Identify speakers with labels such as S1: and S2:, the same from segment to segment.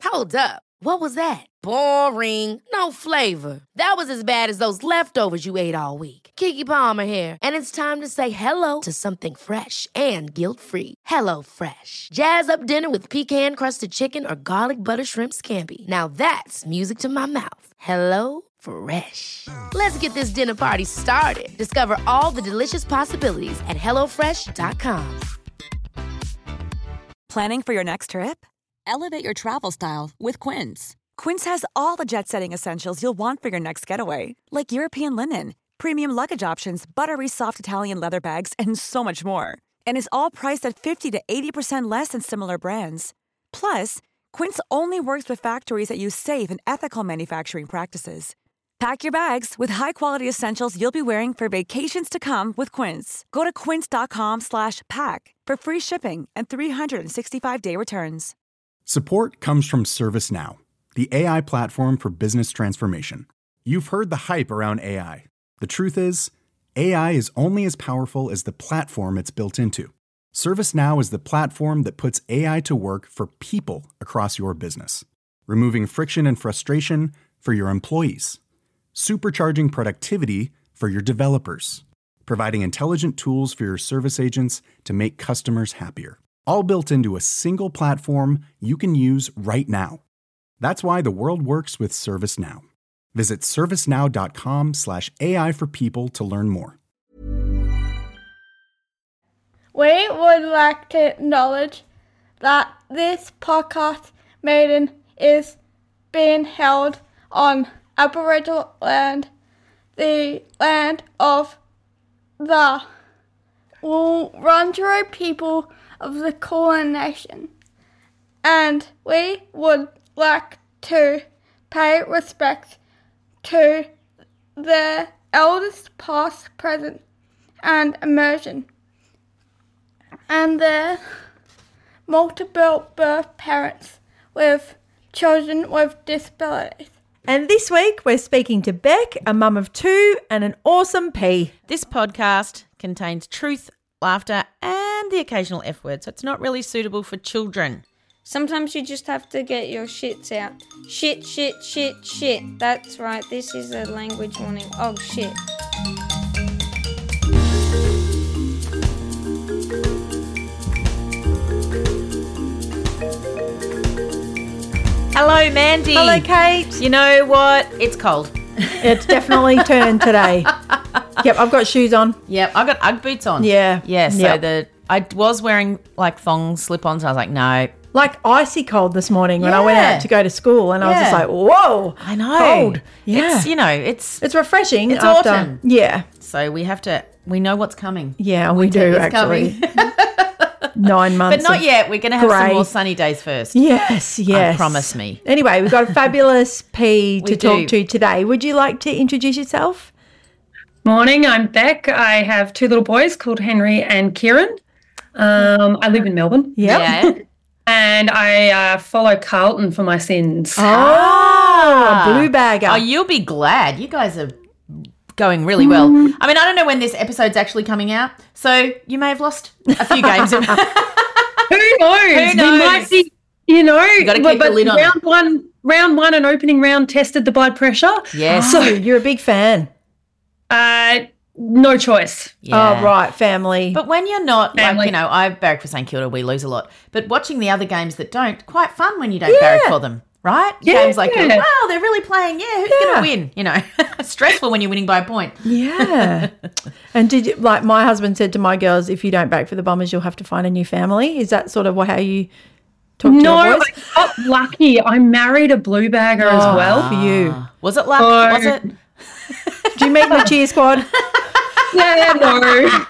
S1: Hold up. What was that? Boring. No flavor. That was as bad as those leftovers you ate all week. Keke Palmer here, and it's time to say hello to something fresh and guilt-free. Hello Fresh. Jazz up dinner with pecan-crusted chicken or garlic butter shrimp scampi. Now that's music to my mouth. Hello Fresh. Let's get this dinner party started. Discover all the delicious possibilities at hellofresh.com.
S2: Planning for your next trip?
S3: Elevate your travel style with Quince.
S2: Quince has all the jet-setting essentials you'll want for your next getaway, like European linen, premium luggage options, buttery soft Italian leather bags, and so much more. And is all priced at 50 to 80% less than similar brands. Plus, Quince only works with factories that use safe and ethical manufacturing practices. Pack your bags with high-quality essentials you'll be wearing for vacations to come with Quince. Go to quince.com/pack for free shipping and 365-day returns.
S4: Support comes from ServiceNow, the AI platform for business transformation. You've heard the hype around AI. The truth is, AI is only as powerful as the platform it's built into. ServiceNow is the platform that puts AI to work for people across your business, removing friction and frustration for your employees, supercharging productivity for your developers, providing intelligent tools for your service agents to make customers happier. All built into a single platform you can use right now. That's why the world works with ServiceNow. Visit servicenow.com/AI for people to learn more.
S5: We would like to acknowledge that this podcast meeting is being held on Aboriginal land, the land of the Wurundjeri people of the Kulin Nation, and we would like to pay respect to the elders past, present, and emerging, and their multiple birth parents with children with disabilities.
S6: And this week we're speaking to Beck, a mum of two and an awesome P.
S7: This podcast contains truth, laughter, and the occasional F word, so it's not really suitable for children.
S8: Sometimes you just have to get your shits out. Shit, shit, shit, shit. That's right, this is a language warning. Oh, shit.
S7: Hello, Mandy.
S6: Hello, Kate.
S7: You know what? It's cold.
S6: It's definitely turned today. Yep, I've got shoes on.
S7: Yep, I've got Ugg boots on.
S6: Yeah.
S7: Yeah, so I was wearing like thong slip-ons. I was like, no.
S6: Like icy cold this morning when I went out to go to school, and I was just like, whoa.
S7: I know.
S6: Cold. Yeah.
S7: It's
S6: It's refreshing.
S7: It's
S6: after,
S7: autumn.
S6: Yeah.
S7: So we know what's coming.
S6: Yeah, we do actually. 9 months.
S7: But not yet. We're going to have some
S6: grey.
S7: more sunny days first.
S6: Yes.
S7: Promise me.
S6: Anyway, we've got a fabulous P to
S7: We
S6: talk
S7: do.
S6: to today. Would you like to introduce yourself?
S9: Morning, I'm Beck. I have two little boys called Henry and Kieran. I live in Melbourne.
S6: Yep.
S7: Yeah.
S9: And I follow Carlton for my sins.
S6: Blue bagger.
S7: Oh, you'll be glad. You guys are going really well. I mean, I don't know when this episode's actually coming out, so you may have lost a few games.
S9: Who knows?
S7: Who knows?
S9: We might be, you
S7: gotta keep the lid on it.
S9: round one and opening round tested the blood pressure.
S7: Yes.
S6: So you're a big fan.
S9: No choice.
S7: Yeah.
S6: Oh, right, family.
S7: But when you're not, like,
S9: Family.
S7: you know, I barrack for St Kilda, we lose a lot. But watching the other games that don't, quite fun when you don't barrack for them, right?
S9: Yeah.
S7: Games like, wow, they're really playing. Yeah, who's going to win? You know, stressful when you're winning by a point.
S6: Yeah. And did you, like my husband said to my girls, if you don't back for the Bombers, you'll have to find a new family. Is that sort of how you talk to your boys?
S9: I got lucky. I married a blue bagger as well.
S6: For you.
S7: Was it luck?
S9: Oh.
S7: Was it?
S6: Did you meet in the cheer squad?
S9: Yeah, no.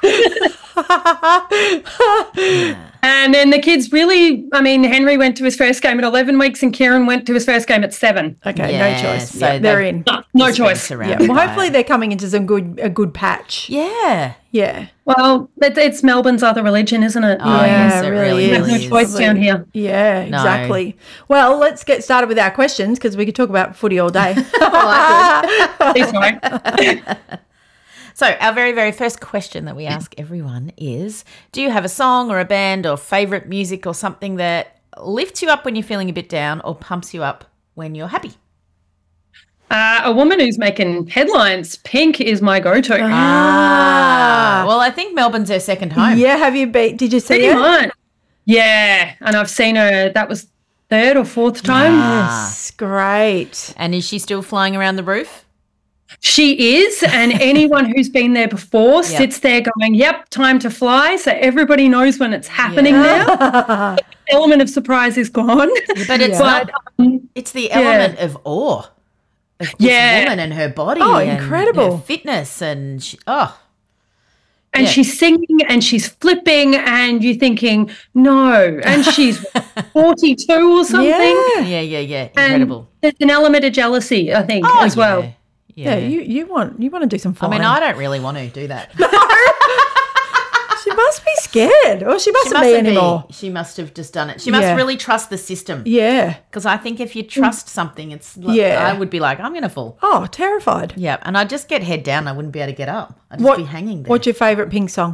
S9: And then the kids really, I mean, Henry went to his first game at 11 weeks and Kieran went to his first game at 7.
S6: Okay,
S7: Yeah,
S6: no choice.
S7: so
S6: They're
S7: they've-
S6: in.
S9: No
S7: Just been
S9: choice.
S7: surrounded
S6: Well,
S7: by
S6: hopefully
S7: it.
S6: they're coming into a good patch.
S7: Yeah.
S6: Yeah.
S9: Well, it's Melbourne's other religion, isn't it?
S7: Oh, yes, it really
S9: We have no
S7: is.
S9: choice down here.
S6: Yeah,
S7: No.
S6: exactly. Well, let's get started with our questions because we could talk about footy all day.
S9: Please don't.
S7: So our very, very first question that we ask everyone is, do you have a song or a band or favourite music or something that lifts you up when you're feeling a bit down or pumps you up when you're happy?
S9: A woman who's making headlines. Pink is my go-to.
S7: Well, I think Melbourne's her second home.
S6: Yeah, have you been? Did you see
S9: Pretty
S6: it?
S9: much. Yeah, and I've seen her. That was third or fourth time.
S6: Yes, great.
S7: And is she still flying around the roof?
S9: She is, and anyone who's been there before sits there going, yep, time to fly. So everybody knows when it's happening now. The element of surprise is gone.
S7: But it's not. It's the element of awe of this woman and her body.
S6: Oh,
S7: and
S6: incredible.
S7: her fitness and
S9: And she's singing and she's flipping and you're thinking, no. And she's 42 or something.
S7: Yeah. Incredible.
S9: And there's an element of jealousy, I think, as well.
S6: Yeah, you want to do some flying.
S7: I mean, I don't really want to do that.
S6: She must be scared, or she mustn't be anymore.
S7: She must have just done it. She must really trust the system.
S6: Yeah.
S7: Because I think if you trust something, it's like, I would be like, I'm going to fall.
S6: Oh, terrified.
S7: Yeah, and I'd just get head down. I wouldn't be able to get up. I'd just be hanging there.
S6: What's your favourite Pink song?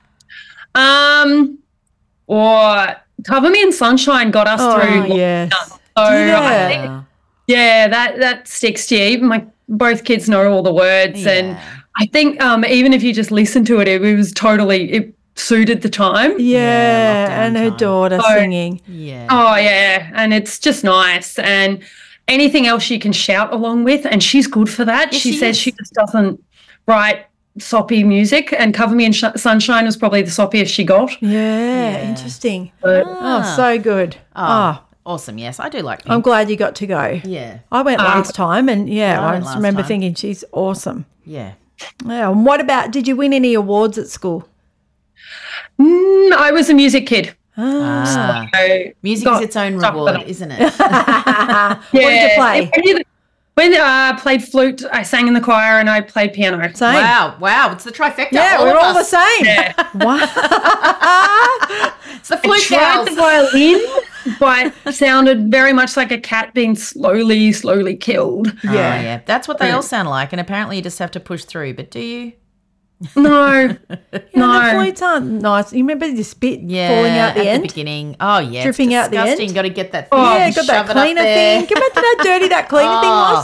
S9: Or Cover Me in Sunshine got us through.
S6: Yes.
S9: So I think, that sticks to you. Even both kids know all the words, and I think even if you just listen to it, it suited the time.
S6: Yeah, and her daughter singing.
S7: Yeah.
S9: Oh yeah, and it's just nice. And anything else you can shout along with, and she's good for that. She says she just doesn't write soppy music, and Cover Me in Sunshine was probably the soppiest she got.
S6: Yeah, interesting. So good.
S7: Awesome, yes. I do like Pink.
S6: I'm glad you got to go.
S7: Yeah.
S6: I went last time, and
S7: I
S6: I
S7: went
S6: just
S7: last
S6: remember
S7: time.
S6: thinking she's awesome.
S7: Yeah.
S6: Yeah. And what about, did you win any awards at school?
S9: I was a music kid.
S7: Ah.
S9: So
S7: Music is its own reward, isn't it?
S6: What did you play?
S9: When I played flute, I sang in the choir, and I played piano.
S6: Same.
S7: Wow. It's the trifecta.
S6: Yeah, we're all the same.
S9: Yeah.
S7: It's the flute
S9: I tried
S7: gals.
S9: the violin, but it sounded very much like a cat being slowly killed.
S7: Yeah. That's what they all sound like, and apparently you just have to push through. But do you?
S9: No,
S6: The flutes aren't nice. You remember this bit falling out the
S7: at
S6: end?
S7: the beginning. Oh, yeah.
S6: Dripping
S7: it's
S6: out the end?
S7: disgusting. Got to get that thing.
S6: Yeah, got that
S7: shove it up
S6: cleaner
S7: there.
S6: thing. Can you imagine how dirty that cleaner thing was?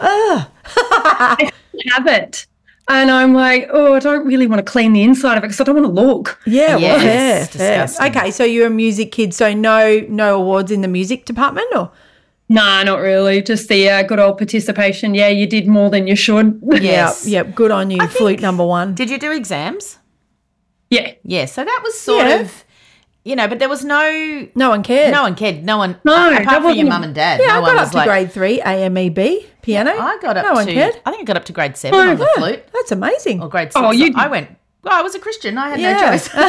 S9: I have it. And I'm like, I don't really want to clean the inside of it because I don't want to look.
S6: Yeah, well,
S7: Yes,
S6: fair.
S7: disgusting.
S6: Okay, so you're a music kid, so no awards in the music department, or?
S9: Nah, not really. Just the good old participation. Yeah, you did more than you should.
S7: Yes.
S6: Yep, good on you, flute number one.
S7: Did you do exams?
S9: Yeah.
S7: Yeah, so that was sort of, but there was no
S6: one cared.
S7: No one cared. No one,
S9: No,
S7: apart
S9: that
S7: from your
S9: wasn't-
S7: mum and dad.
S6: Yeah,
S7: no
S6: I
S7: one
S6: got
S7: was
S6: up to
S7: like,
S6: grade 3, AMEB, piano.
S7: I got up
S6: no
S7: to,
S6: one cared.
S7: I think I got up to grade 7 on the flute.
S6: That's amazing.
S7: Or grade 6.
S9: Oh, you-
S7: I went, I was a Christian. I had no
S6: Yeah.
S7: choice.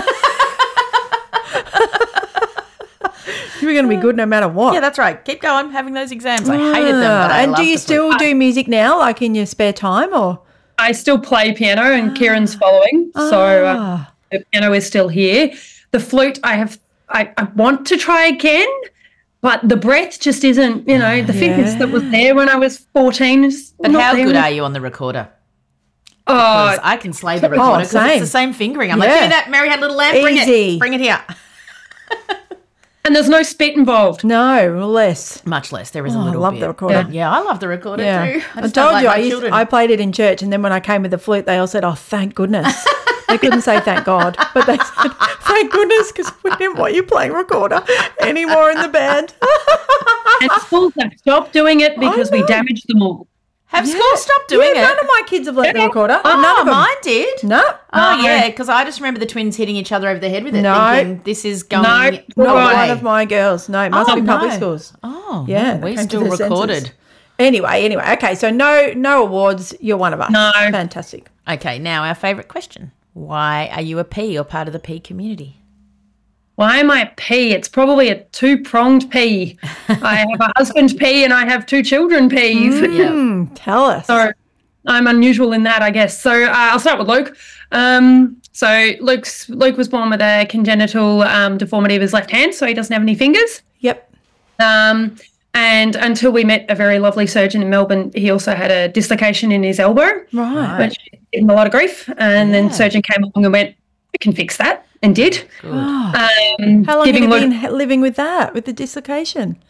S6: You were going to be good no matter what.
S7: Yeah, that's right. Keep going, having those exams. I hated them, but I
S6: And
S7: loved
S6: do you
S7: the
S6: still
S7: flute.
S6: do music now, like in your spare time, or?
S9: I still play piano, and Kieran's following. So the piano is still here. The flute, I want to try again, but the breath just isn't, the fitness that was there when I was 14 is
S7: But
S9: not
S7: how
S9: there.
S7: good are you on the recorder?
S9: Oh,
S7: Because I can slay the recorder because
S6: same.
S7: it's the same fingering. I'm like,
S6: Yeah.
S7: give me that Mary had little lamp.
S6: Easy.
S7: Bring it here.
S9: and there's no spit involved.
S6: No, less.
S7: Much less. There is a
S6: Oh, I
S7: little
S6: love
S7: bit.
S6: the recorder.
S7: But yeah, I love the recorder
S6: Yeah.
S7: too.
S6: I
S7: just don't
S6: told you,
S7: like my children.
S6: I played it in church, and then when I came with the flute, they all said, oh, thank goodness. They couldn't say thank God, but they said, thank goodness, because we didn't want you playing recorder anymore in the band.
S9: And schools have stopped doing it because we damaged them all.
S7: Have schools stopped doing
S6: Yeah,
S7: it?
S6: none of my kids have learnt the recorder.
S7: Oh,
S6: None of them.
S7: mine did.
S6: No.
S7: Oh, yeah, because I just remember the twins hitting each other over the head with it,
S6: No.
S7: thinking this is going
S9: No.
S7: away.
S6: Not one of my girls. No, it must
S7: Oh,
S6: be public
S7: no.
S6: schools.
S7: Oh,
S6: Yeah,
S7: no, we
S6: they came to
S7: still
S6: the censors.
S7: recorded.
S6: Anyway, okay, so no awards. You're one of us.
S9: No.
S6: Fantastic.
S7: Okay, now our favourite question. Why are you a P or part of the P community?
S9: Why am I a P? It's probably a two-pronged P. I have a husband P and I have two children Ps.
S6: Tell us.
S9: So I'm unusual in that, I guess. So I'll start with Luke. So Luke was born with a congenital deformity of his left hand, so he doesn't have any fingers.
S6: Yep.
S9: And until we met a very lovely surgeon in Melbourne, he also had a dislocation in his elbow,
S6: Right.
S9: which gave him a lot of grief. And then the surgeon came along and went, I can fix that, and did.
S7: Good.
S6: How long have you
S9: giving
S6: been living with that, with the dislocation?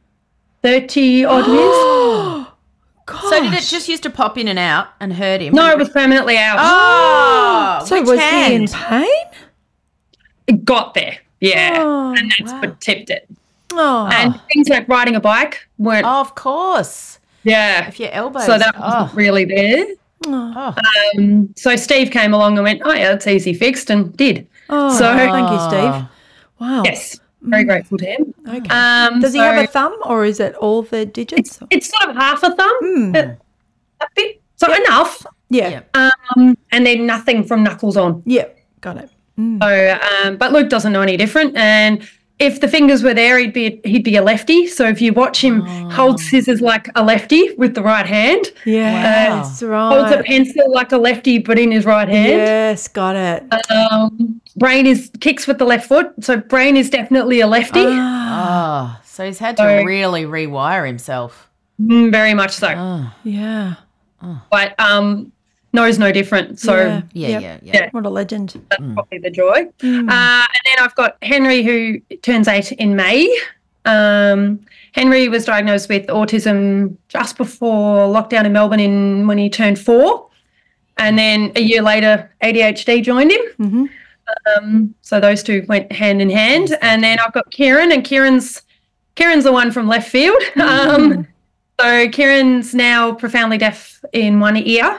S9: 30 odd years.
S7: So did it just used to pop in and out and hurt him?
S9: No, it was permanently out.
S7: Oh,
S6: So
S7: which
S6: was
S7: hand?
S6: he in pain?
S9: It got there, yeah,
S6: Oh,
S9: and that's what tipped it.
S6: Oh,
S9: And things like riding a bike weren't,
S7: Oh, of course.
S9: yeah.
S7: If your elbows.
S9: So that wasn't really there.
S7: Oh.
S9: So Steve came along and went, oh, yeah, it's easy fixed, and did.
S6: oh,
S9: so-
S6: thank you, Steve. Wow.
S9: Yes, very grateful to him.
S6: Okay.
S9: So
S6: Does he have a thumb, or is it all the digits?
S9: It's sort of half a thumb, but a bit, so enough,
S6: Yeah.
S9: and then nothing from knuckles on.
S6: Yeah. Got it.
S9: So, but Luke doesn't know any different. And if the fingers were there, he'd be a lefty. So if you watch him hold scissors like a lefty with the right hand,
S6: Yes.
S9: holds a
S6: Right.
S9: pencil like a lefty but in his right hand.
S6: Yes. Got it.
S9: Brain kicks with the left foot. So Brain is definitely a lefty.
S7: Oh, so he's had to
S9: So-
S7: really rewire himself.
S9: Very much so.
S6: Yeah.
S9: But knows no different. So
S7: Yeah,
S6: Yep.
S7: yeah.
S6: What a legend.
S9: that's probably the joy. And then I've got Henry, who turns 8 in May. Henry was diagnosed with autism just before lockdown in Melbourne when he turned 4. And then a year later, ADHD joined him. So those two went hand in hand. And then I've got Kieran, and Kieran's the one from left field. So Kieran's now profoundly deaf in one ear.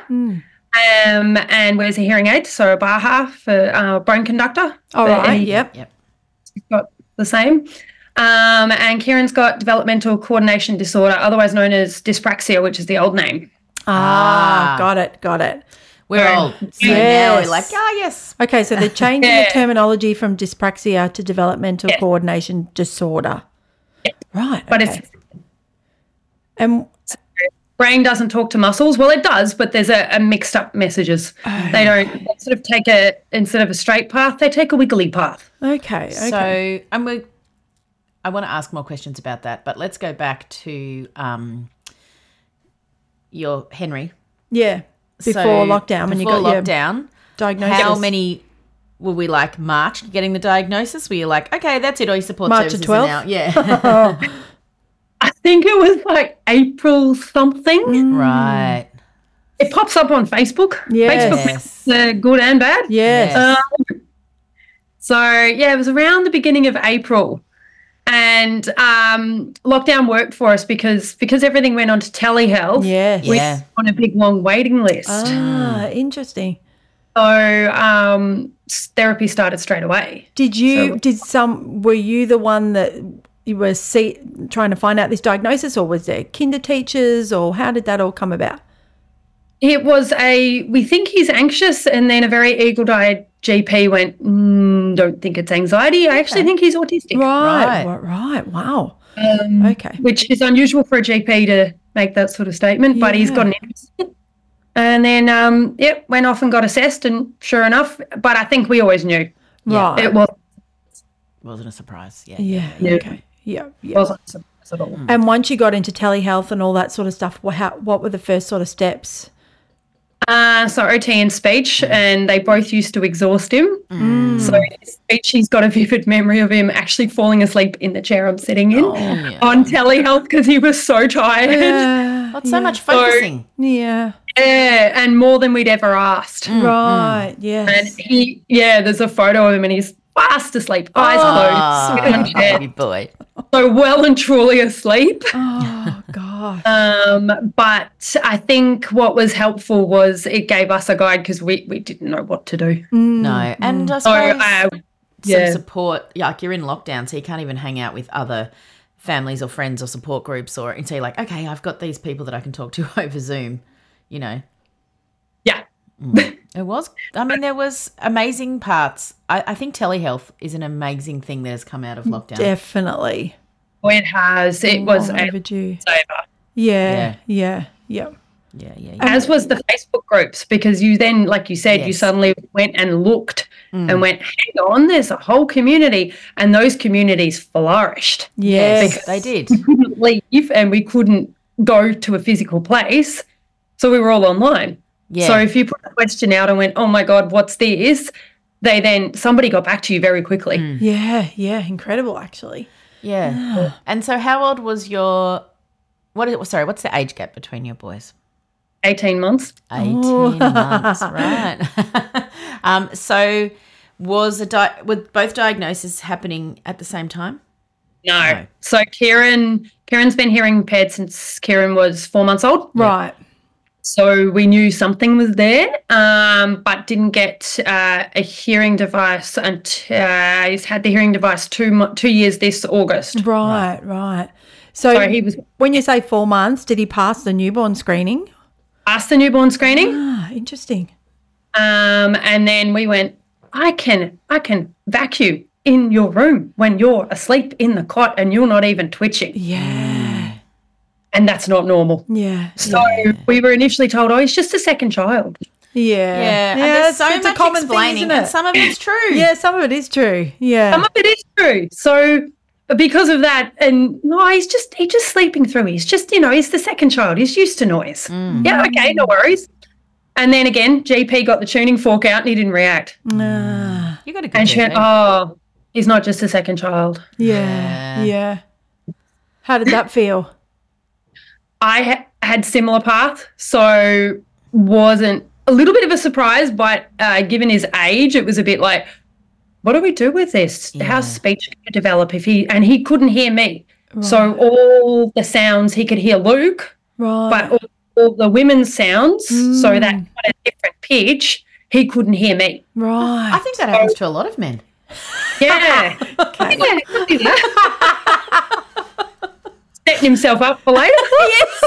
S9: And wears a hearing aid, so a Baha for bone conductor.
S6: All right. Yep.
S9: He's got the same. And Kieran's got developmental coordination disorder, otherwise known as dyspraxia, which is the old name.
S6: Got it. Got it.
S7: We're old. So now
S6: Yes.
S7: we're like, yes.
S6: Okay, so they're changing
S9: Yeah.
S6: the terminology from dyspraxia to developmental coordination disorder. Right.
S9: But
S6: okay.
S9: it's brain doesn't talk to muscles. Well, it does, but there's a mixed up messages. They don't sort of take instead of a straight path, they take a wiggly path.
S6: Okay.
S7: So I want to ask more questions about that, but let's go back to your Henry.
S6: Yeah. Before lockdown, when you got your
S7: lockdown,
S6: diagnosis.
S7: how many were we like March getting the diagnosis? Were you like, okay, that's it, all your support
S6: March
S7: services
S6: the 12th?
S7: are out? Yeah.
S9: I think it was like April something.
S7: Right.
S9: It pops up on Facebook.
S6: Yes.
S9: Facebook makes good and bad.
S6: Yes.
S9: So, yeah, it was around the beginning of April. And lockdown worked for us because everything went on to telehealth.
S6: Yes.
S9: We
S7: Yeah.
S9: were on a big, long waiting list.
S6: Interesting.
S9: So therapy started straight away.
S6: Were you the one that you were trying to find out this diagnosis, or was there kinder teachers, or how did that all come about?
S9: It was we think he's anxious, and then a very eagle-eyed GP went, don't think it's anxiety. I actually think he's autistic.
S6: Right. Wow. Okay.
S9: Which is unusual for a GP to make that sort of statement, but he's got an interest in it. And then, went off and got assessed, and sure enough, but I think we always knew.
S6: Right.
S9: It
S7: Wasn't a surprise. Yeah.
S6: Yeah. Okay. Yeah.
S9: wasn't a surprise at all.
S6: And once you got into telehealth and all that sort of stuff, what were the first sort of steps?
S9: So OT and speech, and they both used to exhaust him. So his speech, he's got a vivid memory of him actually falling asleep in the chair I'm sitting in on telehealth because he was so tired.
S7: What's so much focusing?
S6: Yeah.
S9: Yeah, and more than we'd ever asked.
S6: Right. Yes.
S9: And there's a photo of him, and he's fast asleep, eyes closed, sitting on a chair,
S7: Baby boy.
S9: so well and truly asleep.
S6: Oh gosh.
S9: But I think what was helpful was it gave us a guide because we didn't know what to do.
S7: No. And I
S9: So
S7: suppose
S9: yeah.
S7: some support, like you're in lockdown, so you can't even hang out with other families or friends or support groups, and so you're like, okay, I've got these people that I can talk to over Zoom,
S9: Yeah.
S7: It was, there was amazing parts. I think telehealth is an amazing thing that has come out of lockdown.
S6: Definitely.
S9: It has. It was a
S6: overdue.
S9: saver.
S6: Yeah.
S9: As was the Facebook groups, because you then, like you said, you suddenly went and looked and went, hang on, there's a whole community, and those communities flourished.
S6: Yes.
S7: They did.
S9: We couldn't leave and we couldn't go to a physical place, so we were all online.
S7: Yeah.
S9: So if you put a question out and went, oh my God, what's this? somebody got back to you very quickly.
S6: Yeah, incredible actually.
S7: Yeah. And so how old was what's the age gap between your boys?
S9: 18 months.
S7: 18 months, right. So were both diagnoses happening at the same time?
S9: No. So Kieran's been hearing impaired since Kieran was 4 months old.
S6: Right.
S9: So we knew something was there, but didn't get a hearing device until he's had the hearing device 2 years this August.
S6: Right. So
S9: he was,
S6: when you say 4 months, did he pass the newborn screening?
S9: Passed the newborn screening.
S6: Interesting.
S9: And then we went, I can vacuum in your room when you're asleep in the cot and you're not even twitching.
S6: Yeah.
S9: And that's not normal.
S6: Yeah.
S9: So we were initially told, he's just a second child.
S6: Yeah.
S7: And there's so
S6: it's a
S7: much
S6: common
S7: explaining,
S6: thing, isn't it?
S7: and some of it's true.
S6: Yeah, some of it is true. Yeah.
S9: Some of it is true. So because of that, and he's just sleeping through. He's just, he's the second child. He's used to noise. Yeah, okay, no worries. And then again, GP got the tuning fork out and he didn't react.
S7: You got a good
S9: And she went, he's not just a second child.
S6: Yeah. How did that feel?
S9: I had similar path, so wasn't a little bit of a surprise, but given his age, it was a bit like, what do we do with this?
S7: Yeah.
S9: How's speech going to develop he couldn't hear me. Right. So all the sounds, he could hear Luke, but all the women's sounds, so that kind of different pitch, he couldn't hear me.
S6: Right.
S7: I think that happens to a lot of men.
S9: Yeah. Setting himself up for later.
S7: Yes.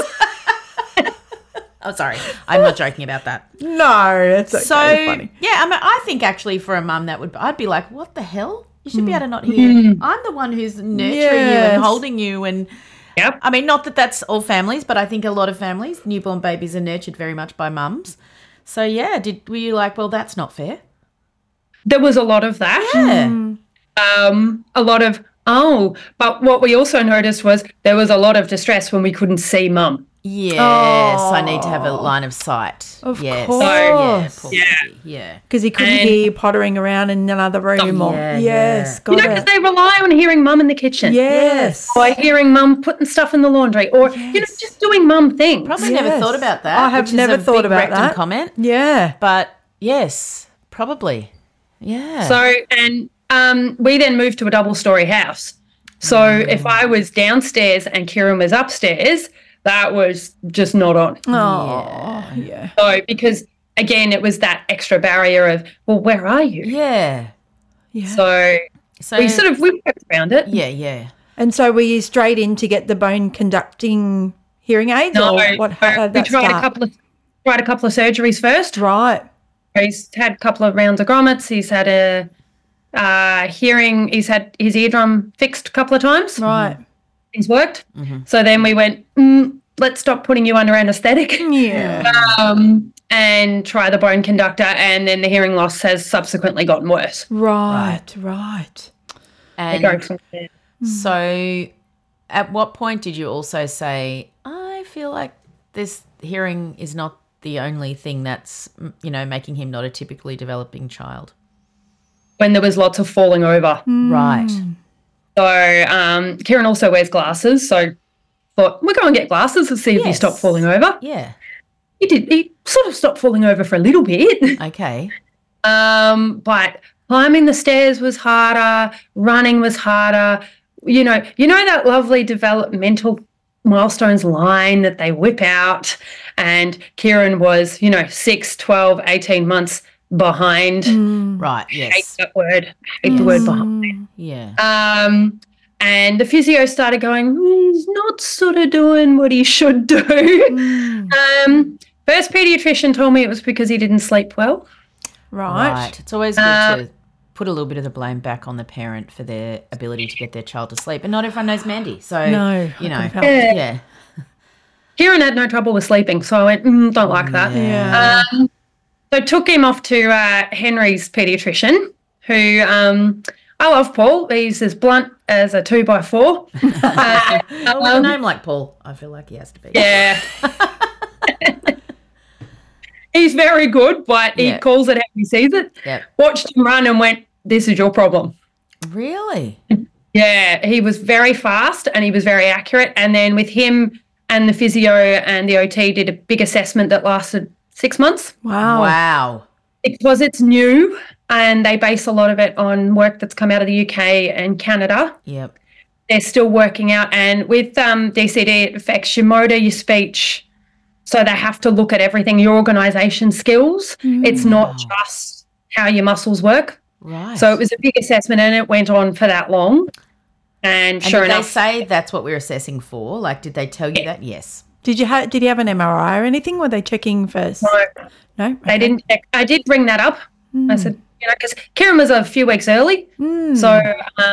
S7: Oh, sorry. I'm not joking about that.
S6: No, that's okay.
S7: So,
S6: funny.
S7: yeah, I think actually for a mum I'd be like, what the hell? You should be able to not hear. I'm the one who's nurturing you and holding you. And
S9: yep.
S7: I mean, not that that's all families, but I think a lot of families, newborn babies are nurtured very much by mums. So, yeah, were you like, well, that's not fair?
S9: There was a lot of that.
S7: Yeah.
S9: A lot of, but what we also noticed was there was a lot of distress when we couldn't see mum.
S7: Yes, I need to have a line of sight.
S6: Of
S7: yes.
S6: course.
S7: Yeah.
S6: Because he couldn't hear you pottering around in another room. Got
S9: because they rely on hearing mum in the kitchen.
S6: Yes.
S9: Or hearing mum putting stuff in the laundry or, just doing mum things.
S7: Probably never thought about that.
S6: I have never thought about that.
S7: Comment.
S6: Yeah.
S7: But, yes, probably. Yeah.
S9: So, and we then moved to a double-storey house. So if I was downstairs and Kieran was upstairs, that was just not on.
S6: Oh, yeah.
S9: So because, again, it was that extra barrier of, well, where are you?
S7: Yeah.
S9: So we worked around it.
S7: Yeah.
S6: And so were you straight in to get the bone conducting hearing aids?
S9: No,
S6: or what? How did
S9: we
S6: that
S9: tried
S6: start?
S9: a couple of surgeries first.
S6: Right.
S9: He's had a couple of rounds of grommets. He's had he's had his eardrum fixed a couple of times.
S6: Right.
S9: Things worked. So then we went, let's stop putting you under anaesthetic.
S6: Yeah.
S9: And try the bone conductor, and then the hearing loss has subsequently gotten worse.
S6: Right.
S7: And
S9: They go from there.
S7: so at what point did you also say, I feel like this hearing is not the only thing that's, making him not a typically developing child?
S9: When there was lots of falling over.
S7: Right.
S9: So Kieran also wears glasses, so thought, we'll go and get glasses to see if he stopped falling over.
S7: Yeah.
S9: He did. He sort of stopped falling over for a little bit.
S7: Okay.
S9: But climbing the stairs was harder, running was harder. You know that lovely developmental milestones line that they whip out, and Kieran was, 6, 12, 18 months behind.
S7: Right, yes.
S9: I hate that word. I hate the word behind.
S7: Yeah.
S9: And the physio started going, he's not sort of doing what he should do. First paediatrician told me it was because he didn't sleep well.
S6: Right.
S7: It's always good to put a little bit of the blame back on the parent for their ability to get their child to sleep. And not everyone knows Mandy. So,
S6: No.
S7: yeah.
S9: Kieran had no trouble with sleeping, so I went, don't like that.
S6: Yeah.
S9: So took him off to Henry's paediatrician, who I love Paul. He's as blunt as a 2x4.
S7: With a name like Paul, I feel like he has to be.
S9: Yeah. he's very good, but he calls it how he sees it.
S7: Yep.
S9: Watched him run and went, this is your problem.
S7: Really?
S9: Yeah, he was very fast and he was very accurate. And then with him and the physio and the OT did a big assessment that lasted 6 months.
S7: Wow.
S9: Because it's new and they base a lot of it on work that's come out of the UK and Canada.
S7: Yep.
S9: They're still working out. And with DCD, it affects your motor, your speech. So they have to look at everything, your organisation skills. It's not just how your muscles work.
S7: Right.
S9: So it was a big assessment and it went on for that long. And sure
S7: did
S9: enough.
S7: they say that's what we're assessing for? Like, did they tell you that? Yes.
S6: Did you have an MRI or anything? Were they checking first? No? Okay.
S9: They didn't check. I did bring that up. I said, because Kieran was a few weeks early. So,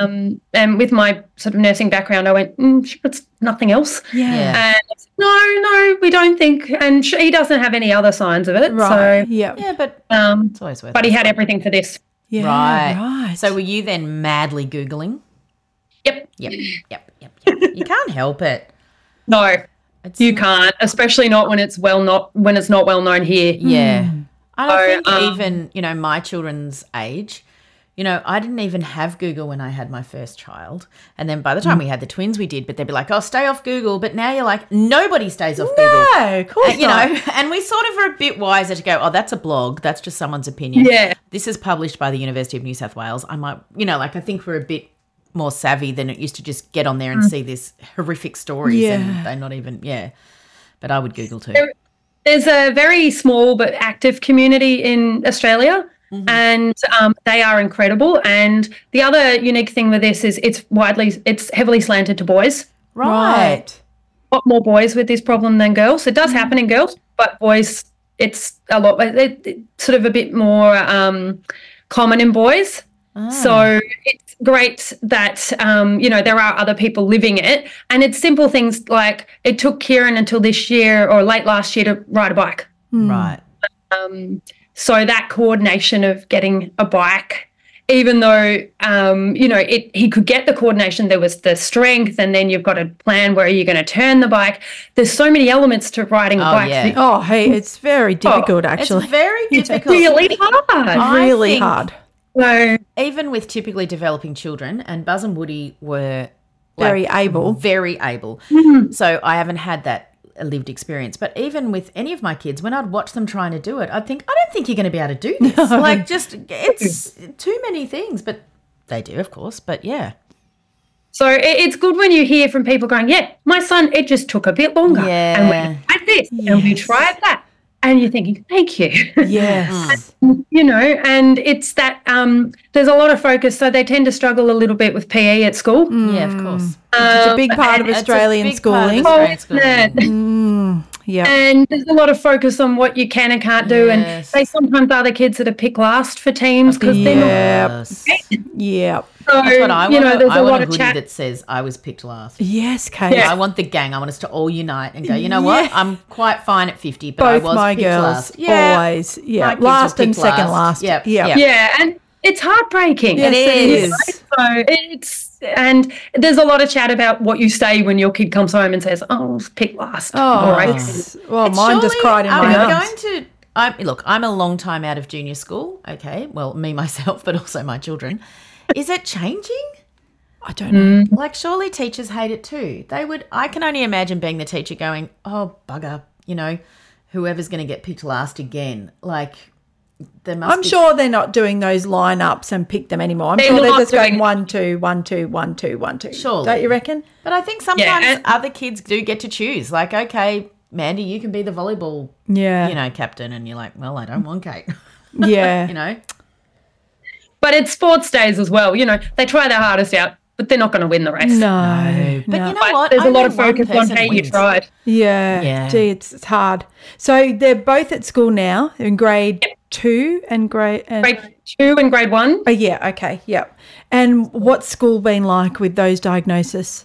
S9: and with my sort of nursing background, I went, it's nothing else.
S6: Yeah.
S9: And I said, no, we don't think. And he doesn't have any other signs of it.
S6: Right.
S9: So,
S6: Yeah.
S7: Yeah, but it's always worth
S9: but he
S7: it.
S9: had everything for this.
S6: Yeah.
S7: Right.
S6: Right.
S7: So were you then madly Googling?
S9: Yep.
S7: Yep. You can't help it.
S9: No,
S7: It's
S9: you can't, especially not when it's not well known here.
S7: Yeah. I don't
S9: So,
S7: think even, my children's age, I didn't even have Google when I had my first child. And then by the time we had the twins, we did, but they'd be like, oh, stay off Google. But now you're like, nobody stays off Google.
S6: No, of course not.
S7: And we sort of are a bit wiser to go, oh, that's a blog. That's just someone's opinion.
S9: Yeah.
S7: This is published by the University of New South Wales. I might, I think we're a bit more savvy than it used to just get on there and see these horrific stories and they're not even, But I would Google too.
S9: There's a very small but active community in Australia and they are incredible. And the other unique thing with this is it's heavily slanted to boys.
S7: Right.
S9: A lot more boys with this problem than girls. It does happen in girls, but boys, it's a lot, it's sort of a bit more common in boys. So it's great that, there are other people living it. And it's simple things like it took Kieran until this year or late last year to ride a bike.
S7: Right.
S9: So that coordination of getting a bike, even though, he could get the coordination, there was the strength, and then you've got to plan where you're going to turn the bike. There's so many elements to riding a bike.
S7: Yeah.
S6: Oh, hey, it's very difficult, actually.
S7: It's very difficult.
S9: Really hard.
S6: really
S7: think-
S6: hard.
S9: So,
S7: Even with typically developing children, and Buzz and Woody were
S6: Very able.
S7: Very able. So I haven't had that lived experience. But even with any of my kids, when I'd watch them trying to do it, I'd think, I don't think you're going to be able to do this. It's too many things. But they do, of course. But yeah.
S9: So it's good when you hear from people going, my son, it just took a bit longer.
S7: Yeah.
S9: And we tried this and we tried that. And you're thinking, thank you.
S6: Yes.
S9: And it's that there's a lot of focus. So they tend to struggle a little bit with PE at school.
S7: Yeah, of course.
S6: It's a big part of
S7: It's a
S6: Australian
S7: big part of
S6: schooling.
S7: Australian schooling.
S6: Yeah.
S9: And there's a lot of focus on what you can and can't do. And
S7: Yes.
S9: they sometimes are the kids that are picked last for teams because they're not.
S7: Yes.
S6: Yeah.
S9: So,
S7: That's what I want.
S9: there's
S7: I
S9: a
S7: want
S9: lot
S7: a
S9: of
S7: hoodie
S9: chat.
S7: that says I was picked last.
S6: Yes, Kate.
S7: I want the gang. I want us to all unite and go, you know what? I'm quite fine at 50, but I
S6: Both
S7: was
S6: my
S7: picked
S6: girls
S7: last. Yeah.
S6: always.
S7: My
S6: Yeah.
S7: kids were
S6: Last and
S7: picked
S6: second last.
S7: Yep.
S6: Yeah.
S7: Yep.
S9: Yeah, and it's heartbreaking.
S6: Yes, it is.
S9: So and there's a lot of chat about what you say when your kid comes home and says, "Oh, I was picked last."
S6: Oh,
S9: All right.
S6: mine just cried in my arms.
S7: I'm a long time out of junior school. Okay. Well, me, myself, but also my children. Is it changing?
S6: I don't know.
S7: Like, surely teachers hate it too. I can only imagine being the teacher going, oh, bugger, whoever's going to get picked last again. Like, there must
S6: I'm
S7: be.
S6: sure they're not doing those lineups and pick them anymore. I'm
S9: They're
S6: sure they're
S9: not
S6: just going
S9: doing-
S6: 1, 2, 1, 2, 1, 2, 1, 2.
S7: Surely.
S6: Don't you reckon?
S7: But I think sometimes
S9: and-
S7: other kids do get to choose. Like, okay, Mandy, you can be the volleyball,
S6: Yeah.
S7: captain. And you're like, well, I don't want Kate.
S6: Yeah.
S9: But it's sports days as well. They try their hardest out, but they're not going to win the race.
S6: No.
S7: But
S6: no.
S7: you know what?
S9: There's a lot of
S7: Only one
S9: focus on
S7: person
S9: how you
S7: wins.
S9: tried.
S6: Yeah.
S7: Yeah.
S6: Gee, it's hard. So they're both at school now in grade 2 and grade.
S9: Grade 2 and grade 1.
S6: Oh, yeah. Okay. Yep. And what's school been like with those diagnoses?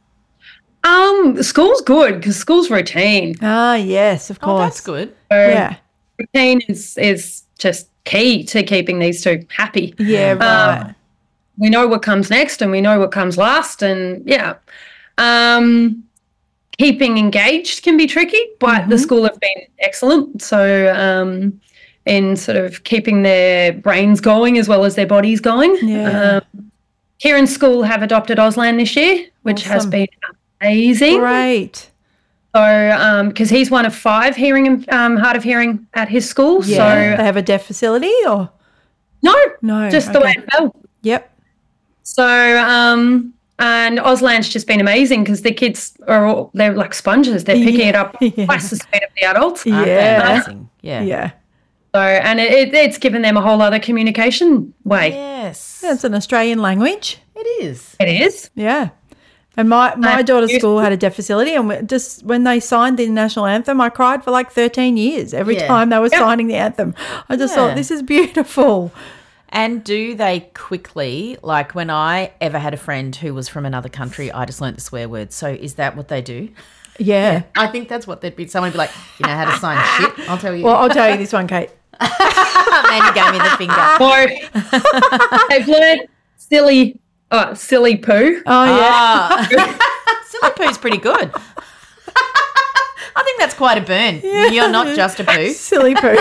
S9: School's good because school's routine.
S6: Ah, yes, of
S7: Oh,
S6: course.
S7: that's good.
S9: So
S6: Yeah.
S9: routine is just key to keeping these two happy.
S6: Yeah, right.
S9: We know what comes next and we know what comes last, and keeping engaged can be tricky, but the school have been excellent. So in sort of keeping their brains going as well as their bodies going.
S6: Yeah.
S9: Kieran's school have adopted Auslan this year, which has been amazing.
S6: Great.
S9: So because he's one of 5 hearing and hard of hearing at his school.
S6: Yeah.
S9: So
S6: They have a deaf facility or?
S9: no, just the way it fell.
S6: Yep.
S9: So and Auslan's just been amazing because the kids they're like sponges. They're picking it up twice the speed of the adults.
S6: Yeah.
S7: Amazing. Yeah.
S6: Yeah.
S9: So, and it's given them a whole other communication way.
S7: Yes.
S6: It's an Australian language.
S7: It is.
S9: It is.
S6: Yeah. And my daughter's school had a deaf facility, and just when they signed the national anthem, I cried for like 13 years every time they were signing the anthem. I just thought, this is beautiful.
S7: And do they quickly, like when I ever had a friend who was from another country, I just learnt the swear word. So is that what they do?
S6: Yeah.
S7: I think that's what they'd be. Someone would be like, you know how to sign shit? I'll tell you.
S6: Well, I'll tell you this one, Kate.
S7: Mandy gave me the finger.
S9: So they've learned silly poo.
S6: Oh, yeah.
S7: Silly poo's pretty good. I think that's quite a burn. You're not just a poo.
S6: Silly poo.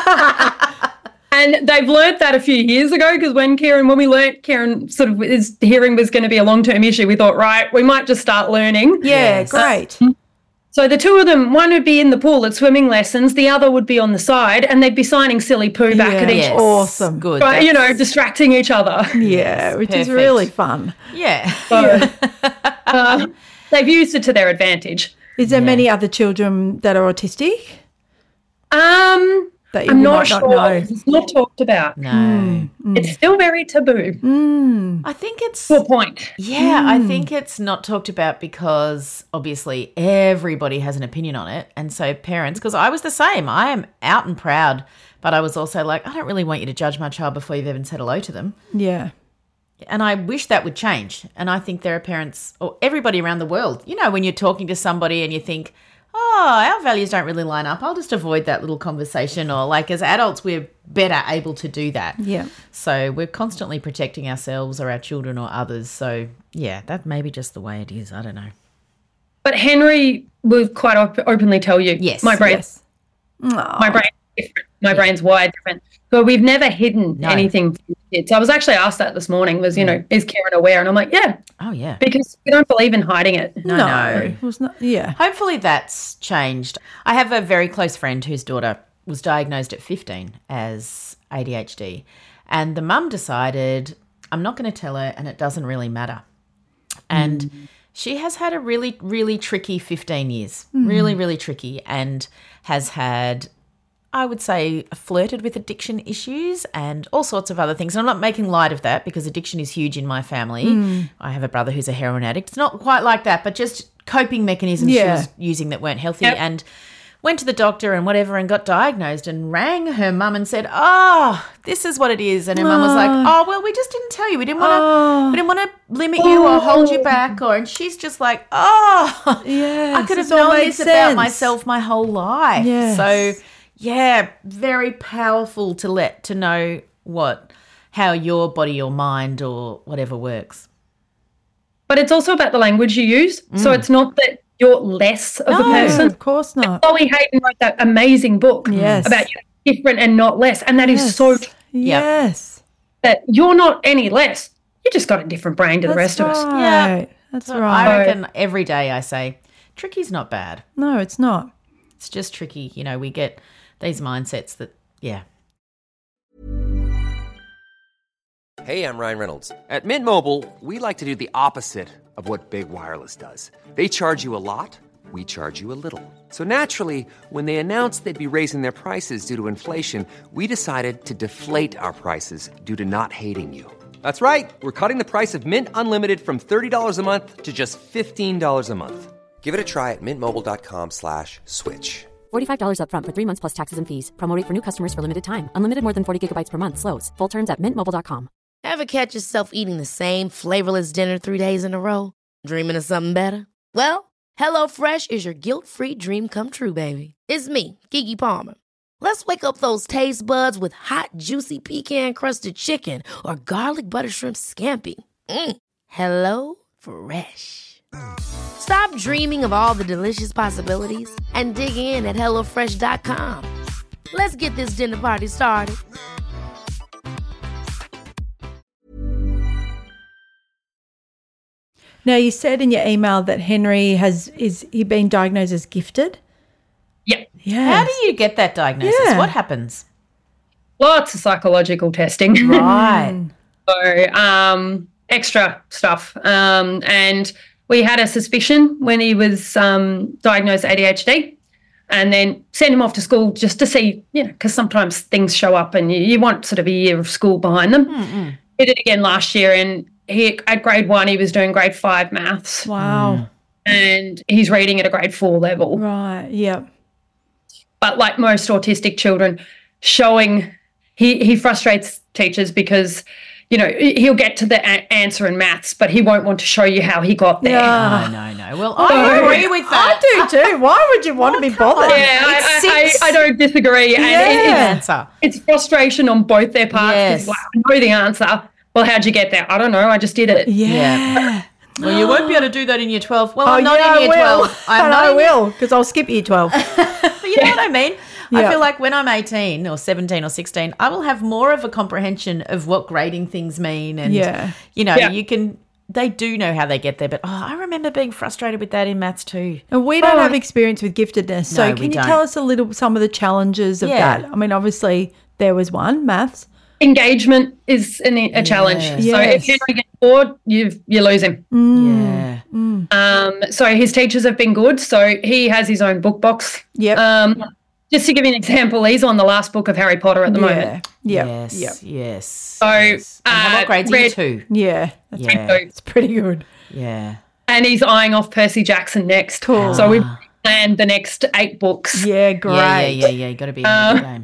S9: And they've learnt that a few years ago because when we learnt Kieran sort of his hearing was going to be a long-term issue, we thought, right, we might just start learning.
S6: Yeah, great.
S9: So the two of them, one would be in the pool at swimming lessons, the other would be on the side, and they'd be signing silly poo back at each
S7: Yes.
S6: Awesome.
S7: Good.
S9: right, you know, distracting each other.
S6: Yeah, which is
S7: perfect.
S6: really fun.
S7: Yeah.
S9: So they've used it to their advantage.
S6: Is there many other children that are autistic? That you
S9: I'm
S6: might
S9: not sure.
S6: know?
S9: It's not talked about.
S7: No.
S9: It's still very taboo
S7: I think it's
S9: to a point.
S7: Yeah, I think it's not talked about because obviously everybody has an opinion on it. And so parents, because I was the same, I am out and proud, but I was also like, I don't really want you to judge my child before you've even said hello to them.
S6: Yeah.
S7: And I wish that would change. And I think there are parents, or everybody around the world, you know, when you're talking to somebody and you think, oh, our values don't really line up, I'll just avoid that little conversation. Or like as adults, we're better able to do that.
S6: Yeah.
S7: So we're constantly protecting ourselves or our children or others. So, yeah, that may be just the way it is. I don't know.
S9: But Henry will quite openly tell you,
S7: Yes.
S9: my brain,
S6: Yes.
S9: my brain's different. My brain's wired different. But we've never hidden anything from the kids. I was actually asked that this morning, was, you know, is Kieran aware? And I'm like, yeah.
S7: Oh, yeah.
S9: Because we don't believe in hiding it.
S7: No.
S6: It was not, yeah.
S7: Hopefully that's changed. I have a very close friend whose daughter was diagnosed at 15 as ADHD. And the mum decided, I'm not going to tell her and it doesn't really matter. And she has had a really, really tricky 15 years. Really, really tricky. And has had, I would say, flirted with addiction issues and all sorts of other things. And I'm not making light of that because addiction is huge in my family. I have a brother who's a heroin addict. It's not quite like that, but just coping mechanisms she was using that weren't healthy. And went to the doctor and whatever and got diagnosed and rang her mum and said, oh, this is what it is. And her mum was like, oh, well, we just didn't tell you. We didn't want to limit you or hold you back. And she's just like, oh,
S6: Yes,
S7: I could have
S6: this all
S7: known
S6: makes
S7: this about
S6: sense.
S7: myself my whole life.
S6: Yes.
S7: So, yeah, very powerful to know how your body or mind or whatever works.
S9: But it's also about the language you use. So it's not that you're less of a person.
S6: Of course not.
S9: Chloe Hayden wrote that amazing book
S6: Yes.
S9: about you're different and not less. And that is so true,
S6: Yes.
S9: that you're not any less. You just got a different brain to the rest of us.
S6: Right. That's
S7: So
S6: right.
S7: I reckon every day I say, tricky's not bad.
S6: No, it's not.
S7: It's just tricky. You know, we get these mindsets that, yeah.
S10: Hey, I'm Ryan Reynolds. At Mint Mobile, we like to do the opposite of what Big Wireless does. They charge you a lot, we charge you a little. So naturally, when they announced they'd be raising their prices due to inflation, we decided to deflate our prices due to not hating you. That's right. We're cutting the price of Mint Unlimited from $30 a month to just $15 a month. Give it a try at mintmobile.com/switch.
S3: $45 up front for 3 months plus taxes and fees. Promo rate for new customers for limited time. Unlimited more than 40 gigabytes per month. Slows full terms at mintmobile.com.
S1: Ever catch yourself eating the same flavorless dinner 3 days in a row? Dreaming of something better? Well, HelloFresh is your guilt-free dream come true, baby. It's me, Keke Palmer. Let's wake up those taste buds with hot, juicy pecan-crusted chicken or garlic butter shrimp scampi. Hello Fresh. Stop dreaming of all the delicious possibilities and dig in at HelloFresh.com. Let's get this dinner party started.
S6: Now, you said in your email that Henry is been diagnosed as gifted?
S9: Yeah.
S6: Yeah.
S7: How do you get that diagnosis?
S6: Yeah.
S7: What happens?
S9: Lots of psychological testing.
S7: Right.
S9: So, extra stuff. And we had a suspicion when he was diagnosed ADHD, and then sent him off to school just to see, because sometimes things show up and you want sort of a year of school behind them.
S7: Mm-mm.
S9: He did it again last year, and at grade 1 he was doing grade 5 maths.
S6: Wow.
S9: And he's reading at a grade 4 level.
S6: Right, yeah.
S9: But like most autistic children, he frustrates teachers because, he'll get to the answer in maths, but he won't want to show you how he got there.
S7: No. Well, I agree with that.
S6: I do too. Why would you want to be bothered?
S9: Yeah, I don't disagree. And it's frustration on both their parts.
S7: Yes.
S9: Like, I know the answer. Well, how'd you get there? I don't know. I just did it.
S6: Yeah.
S7: Well, you won't be able to do that in year 12. Well, I'm
S6: yeah,
S7: not in year 12.
S6: I will, because I'll skip year 12.
S7: But you know what I mean?
S6: Yeah.
S7: I feel like when I'm 18 or 17 or 16, I will have more of a comprehension of what grading things mean. And, they do know how they get there. But, I remember being frustrated with that in maths too.
S6: And we don't have experience with giftedness. So can you tell us some of the challenges of that? I mean, obviously there was one, maths.
S9: Engagement is a challenge.
S6: Yes.
S9: So if Henry gets bored, you lose him.
S7: Yeah.
S9: So his teachers have been good. So he has his own book box.
S6: Yep.
S9: Just to give you an example, he's on the last book of Harry Potter at the moment.
S6: Yeah.
S7: Yes.
S9: So
S7: And what grade's year 2?
S6: Yeah. It's pretty good.
S7: Yeah.
S9: And he's eyeing off Percy Jackson next.
S6: Cool.
S9: So we've planned the next 8 books.
S6: Yeah, great.
S7: Yeah. You got to be in the game.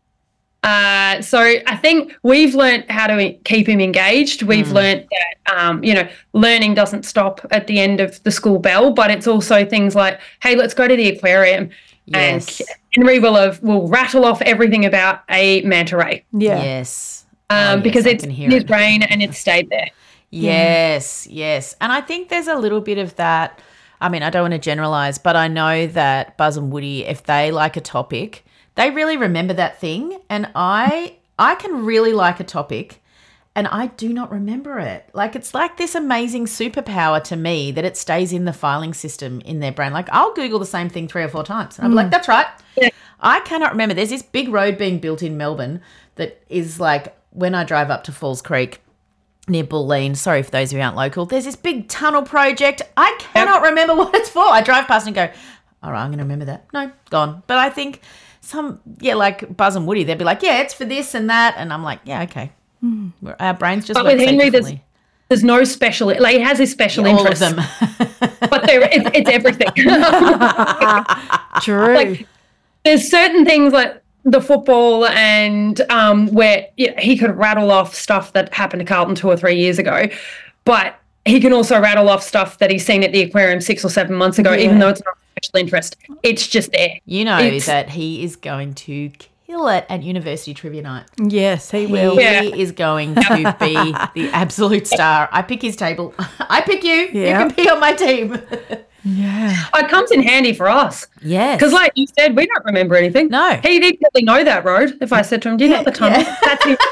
S9: So I think we've learned how to keep him engaged. We've learned that, learning doesn't stop at the end of the school bell, but it's also things like, hey, let's go to the aquarium.
S7: Yes.
S9: And Henry will rattle off everything about a manta ray.
S6: Yeah.
S7: Yes.
S9: Because it's
S7: in
S9: in his brain and it's stayed there.
S7: Yes. And I think there's a little bit of that. I mean, I don't want to generalize, but I know that Buzz and Woody, if they like a topic, they really remember that thing. And I can really like a topic and I do not remember it. Like, it's like this amazing superpower to me that it stays in the filing system in their brain. Like, I'll Google the same thing 3 or 4 times. And I'm like, that's right. Yeah. I cannot remember. There's this big road being built in Melbourne that is like, when I drive up to Falls Creek near Bulleen, sorry for those who aren't local, there's this big tunnel project. I cannot remember what it's for. I drive past and go, all right, I'm going to remember that. No, gone. But I think like Buzz and Woody, they'd be like, yeah, it's for this and that. And I'm like, yeah, okay. Our brains just work
S9: with Henry,
S7: differently.
S9: there's no special, like, he has his special interests.
S7: All of them.
S9: But it's everything.
S6: True.
S9: Like, there's certain things like the football and where he could rattle off stuff that happened to Carlton 2 or 3 years ago, but he can also rattle off stuff that he's seen at the aquarium 6 or 7 months ago, even though it's not a special interest. It's just there.
S7: You know that he is going to kill it at University Trivia Night.
S6: Yes, he will.
S7: He is going to be the absolute star. I pick his table. I pick you.
S6: Yeah.
S7: You can be on my team.
S6: Yeah.
S9: It comes in handy for us.
S7: Yes.
S9: Because like you said, we don't remember anything.
S7: No.
S9: He'd definitely know that road if I said to him, do you know the tunnel? That's his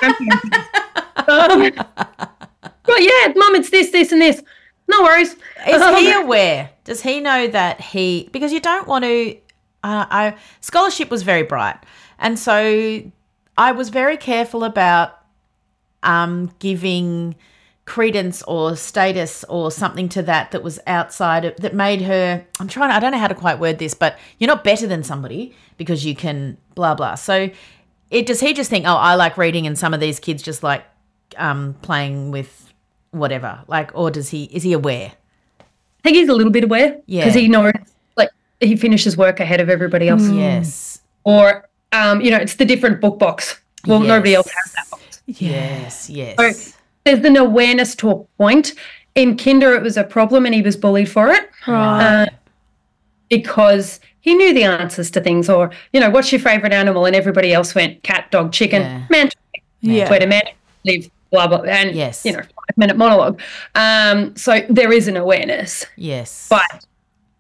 S9: well, yeah, Mum, it's this, and this. No worries.
S7: Is he aware? Does he know that because you don't want to, scholarship was very bright. And so I was very careful about giving credence or status or something to that was outside of, that made her, I don't know how to quite word this, but you're not better than somebody because you can blah, blah. So does he just think, I like reading and some of these kids just like playing with whatever, like, or is he aware?
S9: I think he's a little bit aware.
S7: Yeah.
S9: Because he knows, like, he finishes work ahead of everybody else.
S7: Yes.
S9: Or, it's the different book box. Well, nobody else has that box.
S7: Yes.
S9: So there's an awareness to a point. In kinder, it was a problem and he was bullied for it.
S6: Right.
S9: Because he knew the answers to things, or, what's your favourite animal? And everybody else went cat, dog, chicken, manta.
S6: Yeah.
S9: Where do manta live? Blah, blah. And, 5-minute monologue. So there is an awareness.
S7: Yes.
S9: But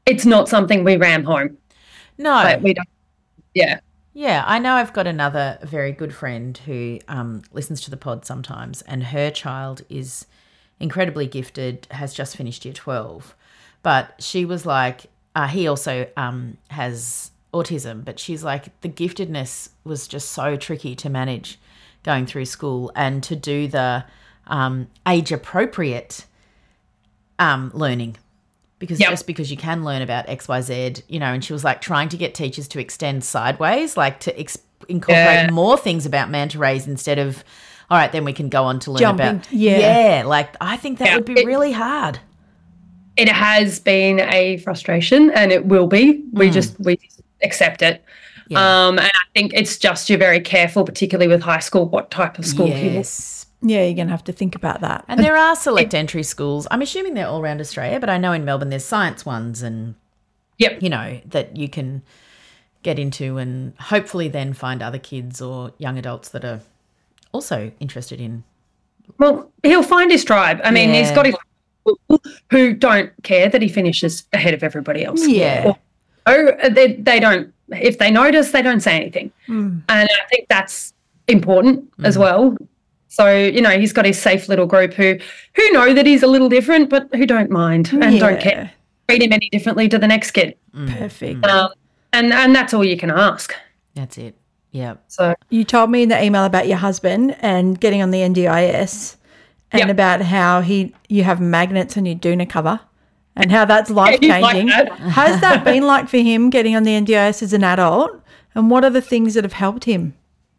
S9: it's not something we ram home.
S7: No.
S9: Like, we don't. Yeah.
S7: Yeah, I know I've got another very good friend who listens to the pod sometimes, and her child is incredibly gifted, has just finished year 12. But she was like, he also has autism, but she's like, the giftedness was just so tricky to manage going through school and to do the age-appropriate learning. Because just because you can learn about XYZ, you know, and she was like trying to get teachers to extend sideways, like to incorporate more things about manta rays instead of, all right, then we can go on to learn about. Yeah. Like I think that would be really hard.
S9: It has been a frustration and it will be. We just accept it. Yeah. And I think it's just you're very careful, particularly with high school, what type of school you will.
S6: Yeah, you're going to have to think about that.
S7: And there are select entry schools. I'm assuming they're all around Australia, but I know in Melbourne there's science ones and, you know, that you can get into and hopefully then find other kids or young adults that are also interested in.
S9: Well, he'll find his tribe. I mean, he's got his people who don't care that he finishes ahead of everybody else.
S7: Yeah.
S9: They don't, if they notice, they don't say anything. And I think that's important as well. So, you know, he's got his safe little group who know that he's a little different but who don't mind and don't care. Treat him any differently to the next kid.
S6: Perfect.
S9: And that's all you can ask.
S7: That's it. Yeah.
S9: So
S6: you told me in the email about your husband and getting on the NDIS and about how you have magnets on your doona cover and how that's life-changing.
S9: Like that.
S6: Has that been like for him getting on the NDIS as an adult? And what are the things that have helped him?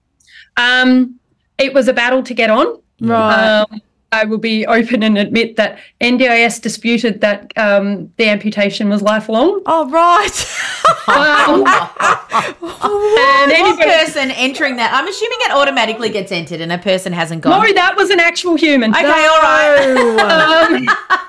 S9: It was a battle to get on.
S6: Right.
S9: I will be open and admit that NDIS disputed that the amputation was lifelong.
S6: Oh, right.
S7: And any person entering that, I'm assuming it automatically gets entered and a person hasn't gone.
S9: No, that was an actual human.
S7: Okay, all right.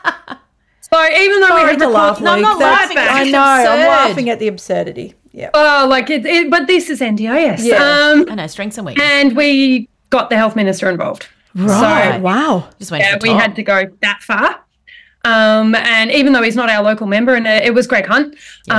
S9: So even though we had to laugh,
S7: no, I'm not laughing.
S6: I know. I'm laughing at the absurdity. Yeah.
S9: Oh, like but this is NDIS.
S7: Yeah. I know, strengths and weaknesses.
S9: And we got the health minister involved.
S6: Right.
S9: So,
S6: wow.
S7: Just went to the
S9: we
S7: top.
S9: had to go that far. And even though he's not our local member, and it was Greg Hunt,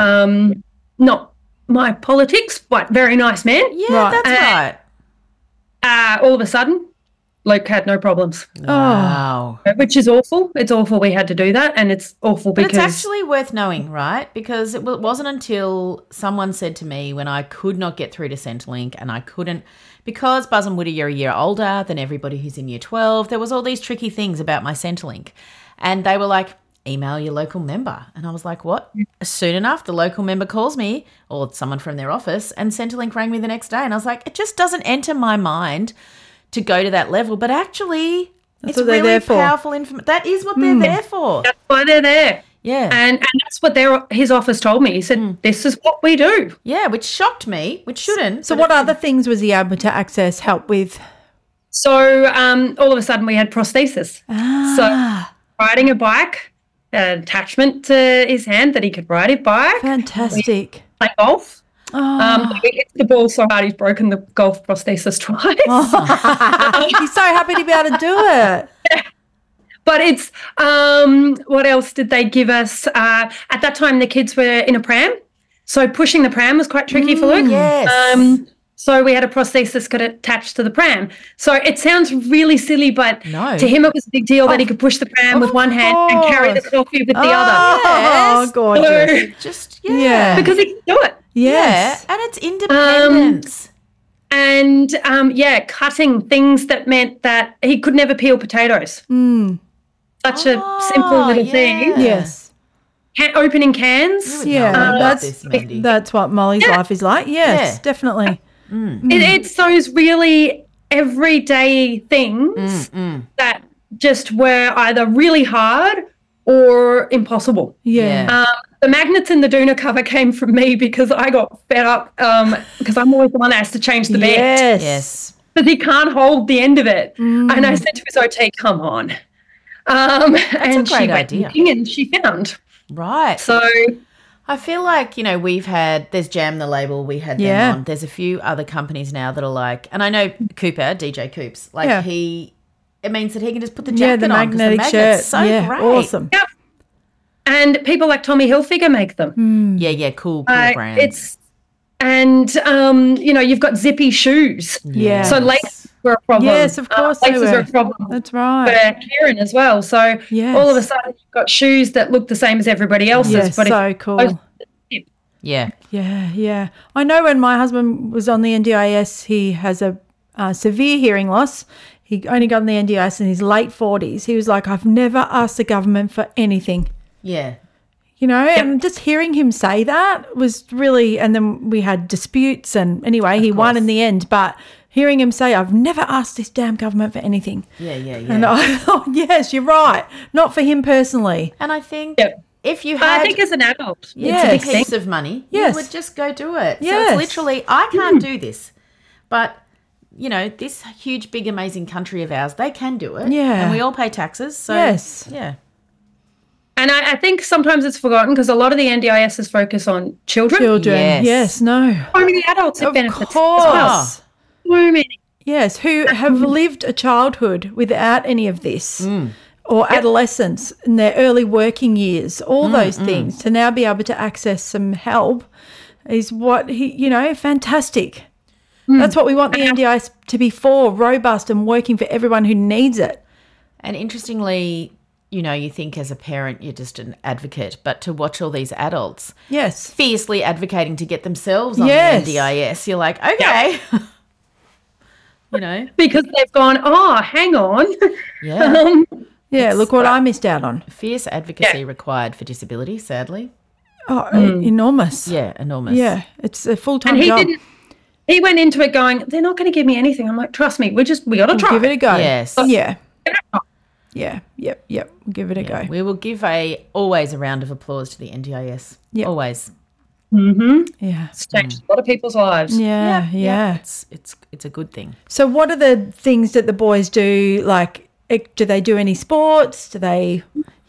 S9: not my politics, but very nice man.
S7: Yeah, that's right.
S9: All of a sudden, Luke had no problems.
S7: Wow.
S9: Which is awful. It's awful we had to do that, and it's awful because...
S7: But it's actually worth knowing, right? Because it wasn't until someone said to me when I could not get through to Centrelink and I couldn't... Because Buzz and Woody are a year older than everybody who's in year 12, there was all these tricky things about my Centrelink. And they were like, email your local member. And I was like, what? Soon enough, the local member calls me or someone from their office and Centrelink rang me the next day. And I was like, it just doesn't enter my mind to go to that level. But actually, it's really powerful information. That is what they're there for.
S9: That's why they're there.
S7: Yeah.
S9: And that's what his office told me. He said, this is what we do.
S7: Yeah, which shocked me, which shouldn't.
S6: So what other things was he able to access help with?
S9: So all of a sudden we had prosthesis. So riding a bike, an attachment to his hand that he could ride his bike.
S6: Fantastic.
S9: Play golf. He hits the ball so hard he's broken the golf prosthesis twice.
S6: He's so happy to be able to do it.
S9: But it's, what else did they give us? At that time, the kids were in a pram. So pushing the pram was quite tricky for Luke.
S7: Yes.
S9: So we had a prosthesis got attached to the pram. So it sounds really silly, but to him it was a big deal that he could push the pram with one hand and carry the coffee with the other.
S6: Oh, gorgeous.
S7: Just,
S9: because he can do it.
S6: Yes.
S7: Yeah, and it's independence.
S9: And, cutting things that meant that he could never peel potatoes. Such a simple little thing.
S6: Yes.
S9: Opening cans.
S6: That's what Molly's life is like. Yes, definitely.
S9: It's those really everyday things that just were either really hard or impossible.
S6: Yeah.
S9: The magnets in the doona cover came from me because I got fed up because I'm always the one that has to change the bed.
S7: Yes.
S9: But he can't hold the end of it. And I said to his OT, come on.
S7: That's a great idea.
S9: And she found.
S7: Right.
S9: So
S7: I feel like, there's Jam the label, we had them on. There's a few other companies now that are like, and I know Cooper, DJ Coops, it means that he can just put the jacket
S6: the
S7: on. 'Cause
S6: magnetic shirt.
S7: So great.
S6: Awesome.
S9: Yep. And people like Tommy Hilfiger make them.
S7: Yeah, cool brands.
S9: You've got zippy shoes.
S6: Yeah.
S9: So laces were a problem.
S6: Yes, of course they
S9: laces
S6: were.
S9: are a problem.
S6: That's right.
S9: For Kieran as well. So
S6: Yes.
S9: all of a sudden you've got shoes that look the same as everybody else's.
S6: Yes,
S9: but
S6: so cool.
S7: Yeah.
S6: Yeah. I know when my husband was on the NDIS, he has a severe hearing loss. He only got on the NDIS in his late 40s. He was like, I've never asked the government for anything.
S7: Yeah.
S6: You know, and just hearing him say that was really, and then we had disputes, and anyway, he won in the end, but hearing him say, I've never asked this damn government for anything.
S7: Yeah.
S6: And I thought, yes, you're right. Not for him personally.
S7: And I think if you had...
S9: I think as an adult,
S7: it's a piece of money, you would just go do it.
S6: Yes.
S7: So it's literally, I can't do this, but... You know, this huge, big, amazing country of ours, they can do it.
S6: Yeah.
S7: And we all pay taxes. So,
S6: yes.
S7: Yeah.
S9: And I think sometimes it's forgotten because a lot of the NDISs focus on children.
S6: Yes, no.
S9: So many adults have benefits
S6: Of course.
S9: as well. So many.
S6: Yes, who have lived a childhood without any of this or adolescence in their early working years, all those things, to now be able to access some help is what fantastic. That's what we want the NDIS to be for, robust and working for everyone who needs it.
S7: And interestingly, you think as a parent you're just an advocate, but to watch all these adults fiercely advocating to get themselves on the NDIS, you're like, okay.
S9: Because they've gone, hang on.
S7: Yeah.
S6: Look what I missed out on.
S7: Fierce advocacy required for disability, sadly.
S6: Oh, enormous.
S7: Yeah, enormous.
S6: Yeah, it's a full-time job.
S9: He went into it going, they're not going to give me anything. I'm like, trust me, we got to try.
S6: Give it a go.
S7: Yes.
S6: Yeah. Yeah. Yep. We'll give it a go.
S7: We will give always a round of applause to the NDIS.
S6: Yep.
S7: Always.
S9: Mm-hmm.
S6: Yeah.
S9: It's changed a lot of people's lives.
S6: Yeah.
S7: It's a good thing.
S6: So what are the things that the boys do? Like, do they do any sports? Do they,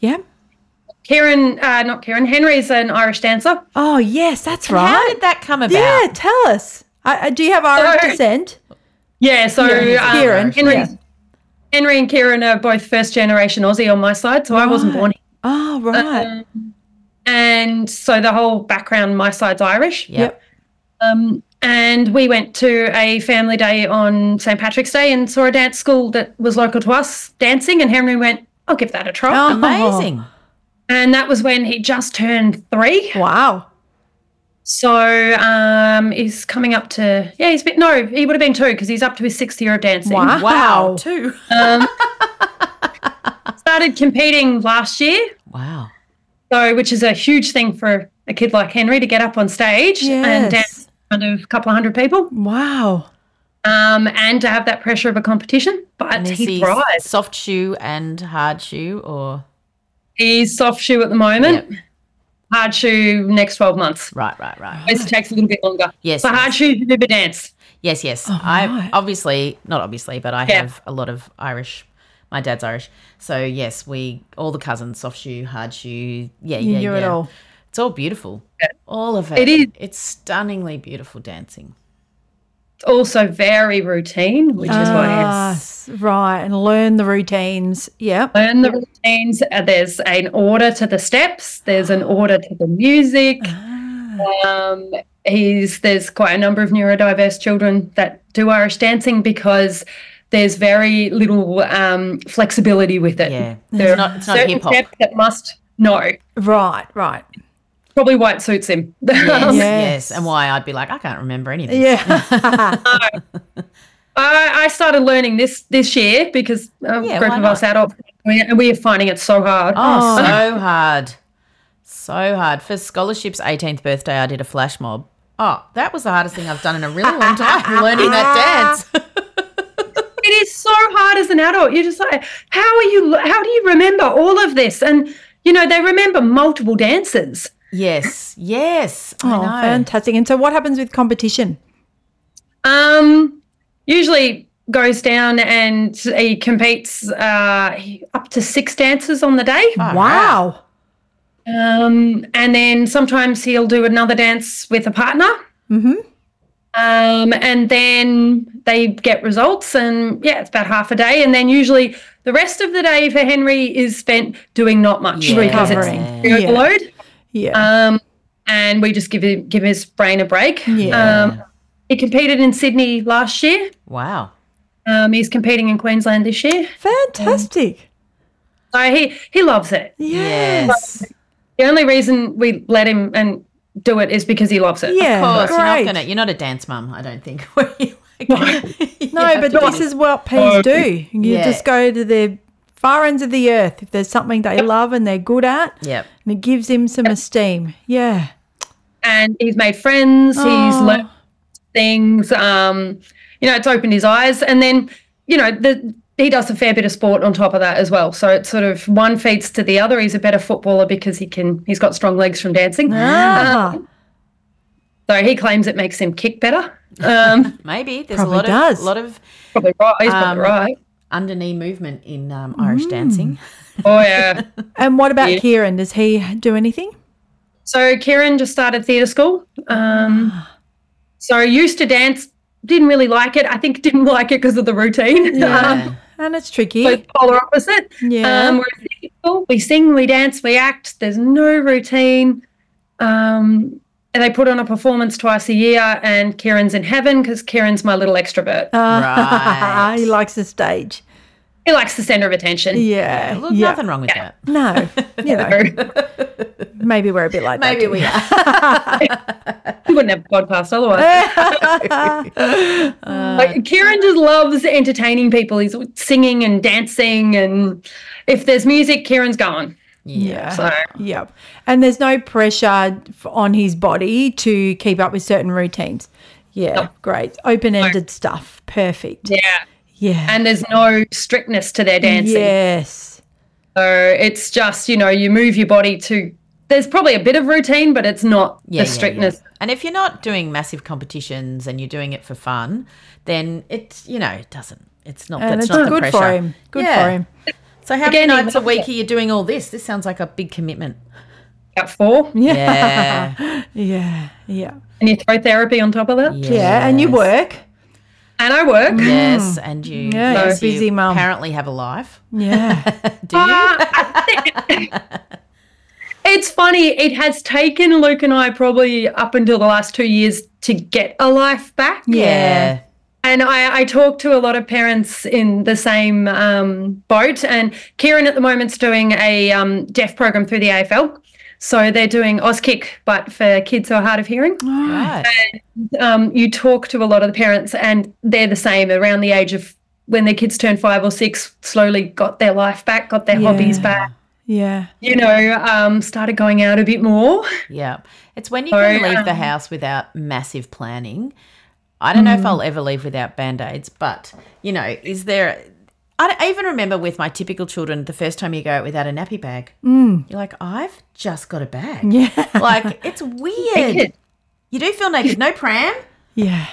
S9: Henry's an Irish dancer.
S6: Oh, yes, that's right.
S7: How did that come about?
S6: Yeah, tell us. Do you have Irish descent?
S9: Yeah, so
S6: Kieran.
S9: Henry and Kieran are both first-generation Aussie on my side, so I wasn't born here.
S6: Oh, right.
S9: And so the whole background, my side's Irish.
S7: Yep.
S9: And we went to a family day on St. Patrick's Day and saw a dance school that was local to us dancing, and Henry went, I'll give that a try.
S6: Oh.
S7: Amazing.
S9: And that was when he just turned 3.
S6: Wow.
S9: So he's coming up to, he would have been 2 because he's up to his 6th year of dancing.
S6: Wow.
S7: 2.
S9: Started competing last year.
S7: Wow.
S9: So, which is a huge thing for a kid like Henry to get up on stage and dance in front of a couple of hundred people.
S6: Wow.
S9: And to have that pressure of a competition. But he thrives.
S7: Soft shoe and hard shoe or?
S9: He's soft shoe at the moment. Yep. Hard shoe next 12 months.
S7: Right.
S9: It takes a little bit longer.
S7: Yes.
S9: So hard shoe, you do the dance.
S7: Yes.
S6: Oh,
S7: I
S6: right.
S7: not obviously, but I have a lot of Irish. My dad's Irish. So yes, all the cousins, soft shoe, hard shoe. Yeah.
S6: It all.
S7: It's all beautiful.
S9: Yeah.
S7: All of it.
S9: It is.
S7: It's stunningly beautiful dancing.
S9: It's also very routine, which is why it's
S6: right, and learn the routines. Yeah.
S9: Learn the routines. There's an order to the steps. There's an order to the music. There's quite a number of neurodiverse children that do Irish dancing because there's very little flexibility with it.
S7: Yeah.
S9: There
S7: It's not
S9: certain
S7: hip hop.
S9: steps that must know.
S6: Right.
S9: Probably why it suits him.
S7: Yes. And why I'd be like, I can't remember anything.
S6: Yeah.
S9: I started learning this year because a group of us adults, and we are finding it so hard.
S7: Oh, so hard. So hard. For scholarship's 18th birthday, I did a flash mob. Oh, that was the hardest thing I've done in a really long time, learning that dance.
S9: It is so hard as an adult. You're just like, how do you remember all of this? And, they remember multiple dances.
S7: Yes.
S6: Oh,
S7: I know.
S6: fantastic. And so what happens with competition?
S9: Usually goes down and he competes up to 6 dances on the day.
S6: Oh, wow.
S9: And then sometimes he'll do another dance with a partner.
S6: Mm-hmm.
S9: And then they get results, and it's about half a day. And then usually the rest of the day for Henry is spent doing not much because it's overload.
S6: Yeah.
S9: And we just give his brain a break.
S6: Yeah.
S9: He competed in Sydney last year.
S7: Wow.
S9: He's competing in Queensland this year.
S6: Fantastic.
S9: So he loves it.
S7: Yes.
S9: The only reason we let him and do it is because he loves it.
S6: Yeah,
S7: Of course,
S6: great.
S7: you're not a dance mum, I don't think.
S6: No, but this is what P's do. You just go to the far ends of the earth if there's something they love and they're good at.
S7: Yep.
S6: And it gives him some esteem. Yeah.
S9: And he's made friends. He's learned things. It's opened his eyes. And then, he does a fair bit of sport on top of that as well. So it's sort of one feeds to the other. He's a better footballer because he's got strong legs from dancing. So he claims it makes him kick better.
S7: Maybe there's
S6: Probably
S7: a lot of
S9: probably right. He's probably right.
S7: under-knee movement in Irish dancing.
S9: Oh yeah.
S6: And what about Kieran? Does he do anything?
S9: So Kieran just started theatre school. So used to dance, didn't really like it. I think didn't like it because of the routine.
S6: Yeah. And it's tricky.
S9: So polar opposite.
S6: Yeah.
S9: We're at theatre school. We sing, we dance, we act. There's no routine. And they put on a performance twice a year, and Kieran's in heaven because Kieran's my little extrovert.
S7: Right.
S6: He likes the stage.
S9: He likes the centre of attention.
S6: Yeah.
S7: Look, nothing wrong with that.
S6: No. Maybe we're a bit like that.
S7: Maybe
S6: too.
S7: we are.
S9: We wouldn't have a podcast otherwise. Kieran just loves entertaining people. He's singing and dancing, and if there's music, Kieran's going.
S6: Yeah.
S9: So.
S6: Yep. And there's no pressure on his body to keep up with certain routines. Yeah.
S9: No.
S6: Great. Open-ended stuff. Perfect.
S9: Yeah.
S6: Yeah.
S9: And there's no strictness to their dancing.
S6: Yes.
S9: So it's just, you move your body to, there's probably a bit of routine, but it's not the strictness.
S7: Yeah. And if you're not doing massive competitions and you're doing it for fun, then it's, it doesn't, it's not,
S6: And
S7: that's
S6: it's
S7: not the
S6: good
S7: pressure.
S6: for him. Good for him.
S7: So how many nights a week are you doing all this? This sounds like a big commitment.
S9: About 4.
S7: Yeah.
S6: Yeah. Yeah.
S9: And you throw therapy on top of that.
S6: Yeah. And you work.
S9: And I work.
S7: Yes, and you,
S6: Yeah, you're a busy mum.
S7: Apparently have a life.
S6: Yeah.
S7: Do you?
S9: It's funny. It has taken Luke and I probably up until the last 2 years to get a life back.
S7: Yeah.
S9: And I talk to a lot of parents in the same boat. And Kieran at the moment's doing a deaf program through the AFL. So they're doing Auskick, but for kids who are hard of hearing.
S7: Right.
S9: And you talk to a lot of the parents, and they're the same around the age of when their kids turn 5 or 6, slowly got their life back, got their hobbies back.
S6: Yeah.
S9: Started going out a bit more.
S7: Yeah. It's when you can leave the house without massive planning. I don't know if I'll ever leave without Band-Aids, but, is there... I even remember with my typical children, the first time you go out without a nappy bag, you're like, I've just got a bag.
S6: Yeah.
S7: Like, it's weird. You do feel naked. No pram.
S6: Yeah.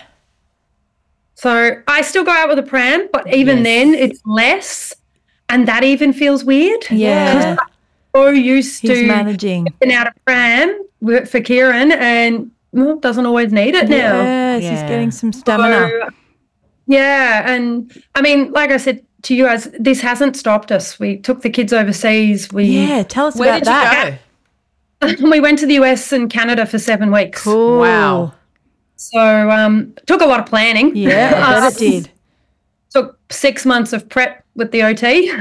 S9: So I still go out with a pram, but even then it's less, and that even feels weird.
S6: Yeah.
S9: I'm so used
S6: He's
S9: to
S6: managing.
S9: getting out a pram for Kieran, and doesn't always need it now.
S6: Yes, he's getting some stamina.
S9: So, and I mean, like I said to you guys, this hasn't stopped us. We took the kids overseas.
S6: Tell us
S7: Where
S6: about
S7: did
S6: that.
S7: you go?
S9: We went to the US and Canada for 7 weeks.
S6: Cool.
S7: Wow.
S9: So took a lot of planning.
S6: Yeah, I bet it did.
S9: Took 6 months of prep with the OT.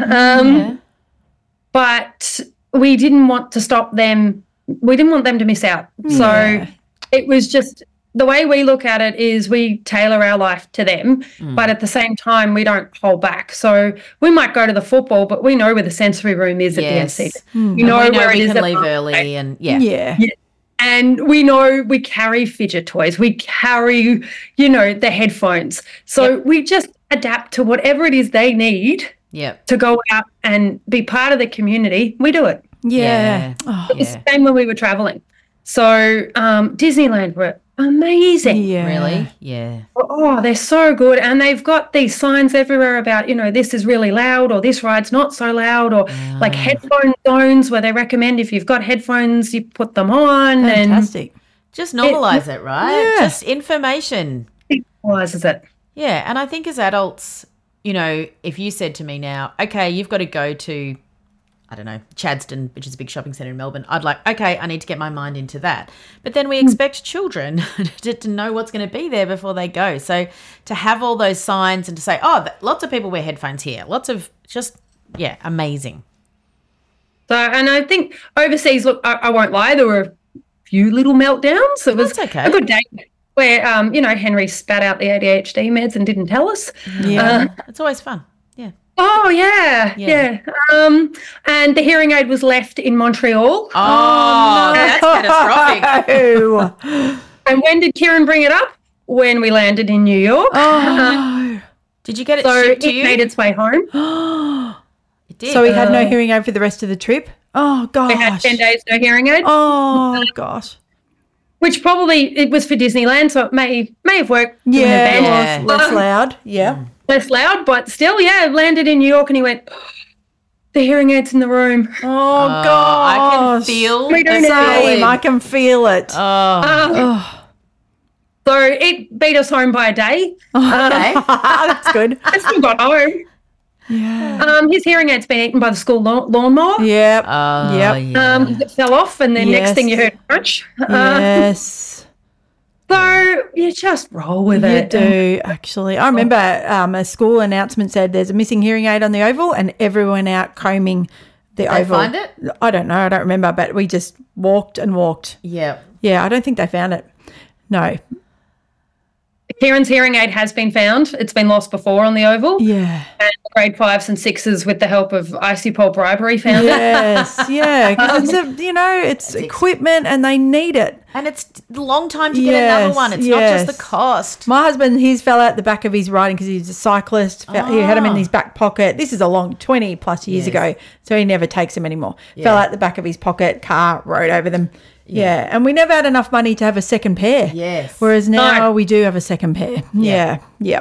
S9: But we didn't want to stop them. We didn't want them to miss out. So it was just, the way we look at it is we tailor our life to them, but at the same time, we don't hold back. So we might go to the football, but we know where the sensory room is at the NC.
S7: We know where we can leave early and
S6: Yeah.
S9: And we know we carry fidget toys. We carry, the headphones. So we just adapt to whatever it is they need to go out and be part of the community. We do it.
S6: Yeah.
S9: It's the same when we were traveling. So Disneyland were amazing.
S6: Yeah.
S7: Really? Yeah.
S9: Oh, they're so good. And they've got these signs everywhere about, this is really loud, or this ride's not so loud, or like headphone zones where they recommend if you've got headphones, you put them on.
S6: Fantastic.
S7: Just normalise it, right?
S6: Yeah.
S7: Just information.
S9: Stigmatizes it.
S7: Yeah, and I think as adults, you know, if you said to me now, okay, you've got to go to, I don't know, Chadstone, which is a big shopping centre in Melbourne, I'd like, okay, I need to get my mind into that. But then we expect children to know what's going to be there before they go. So to have all those signs and to say, oh, lots of people wear headphones here, lots of just, yeah, amazing.
S9: So, and I think overseas, look, I won't lie, there were a few little meltdowns. It was
S7: okay.
S9: a good day where, you know, Henry spat out the ADHD meds and didn't tell us.
S7: Yeah, it's always fun. Yeah.
S9: Oh, yeah. And the hearing aid was left in Montreal.
S7: Oh, that's catastrophic.
S9: And when did Kieran bring it up? When we landed in New York.
S7: Oh, did you get it shipped to you?
S9: So it made its way home.
S7: It did.
S6: So he had no hearing aid for the rest of the trip? Oh, gosh.
S9: We had 10 days no hearing aid.
S6: Oh, gosh.
S9: Which probably, it was for Disneyland, so it may have worked.
S6: Yeah, less loud. Yeah.
S9: Less loud, but still, landed in New York and he went, the hearing aid's in the room.
S6: Oh, gosh.
S7: I can feel
S9: We don't
S7: the
S9: know.
S7: feeling.
S6: I can feel it.
S9: So it beat us home by a day.
S7: Okay.
S6: That's good.
S9: I still got home.
S6: Yeah.
S9: His hearing aid's been eaten by the school lawnmower.
S6: Yep.
S9: It fell off, and then next thing you heard, crunch.
S6: Yes.
S9: So you just roll with
S6: You
S9: it.
S6: do, actually. I remember a school announcement said there's a missing hearing aid on the oval and everyone out combing the oval.
S7: Find it?
S6: I don't know. I don't remember, but we just walked and walked.
S7: Yeah.
S6: Yeah, I don't think they found it. No.
S9: Kieran's hearing aid has been found. It's been lost before on the oval.
S6: Yeah.
S9: And grade 5s and 6s, with the help of icy pole bribery, found
S6: Yes, yeah. 'Cause it's equipment and they need it.
S7: And it's a long time to get another one. It's not just the cost.
S6: My husband, his fell out the back of his riding because he's a cyclist. He had him in his back pocket. This is a long 20 plus years ago, so he never takes them anymore. Fell out the back of his pocket, car rode over them. Yeah, and we never had enough money to have a second pair.
S7: Yes.
S6: Whereas now we do have a second pair. Yeah.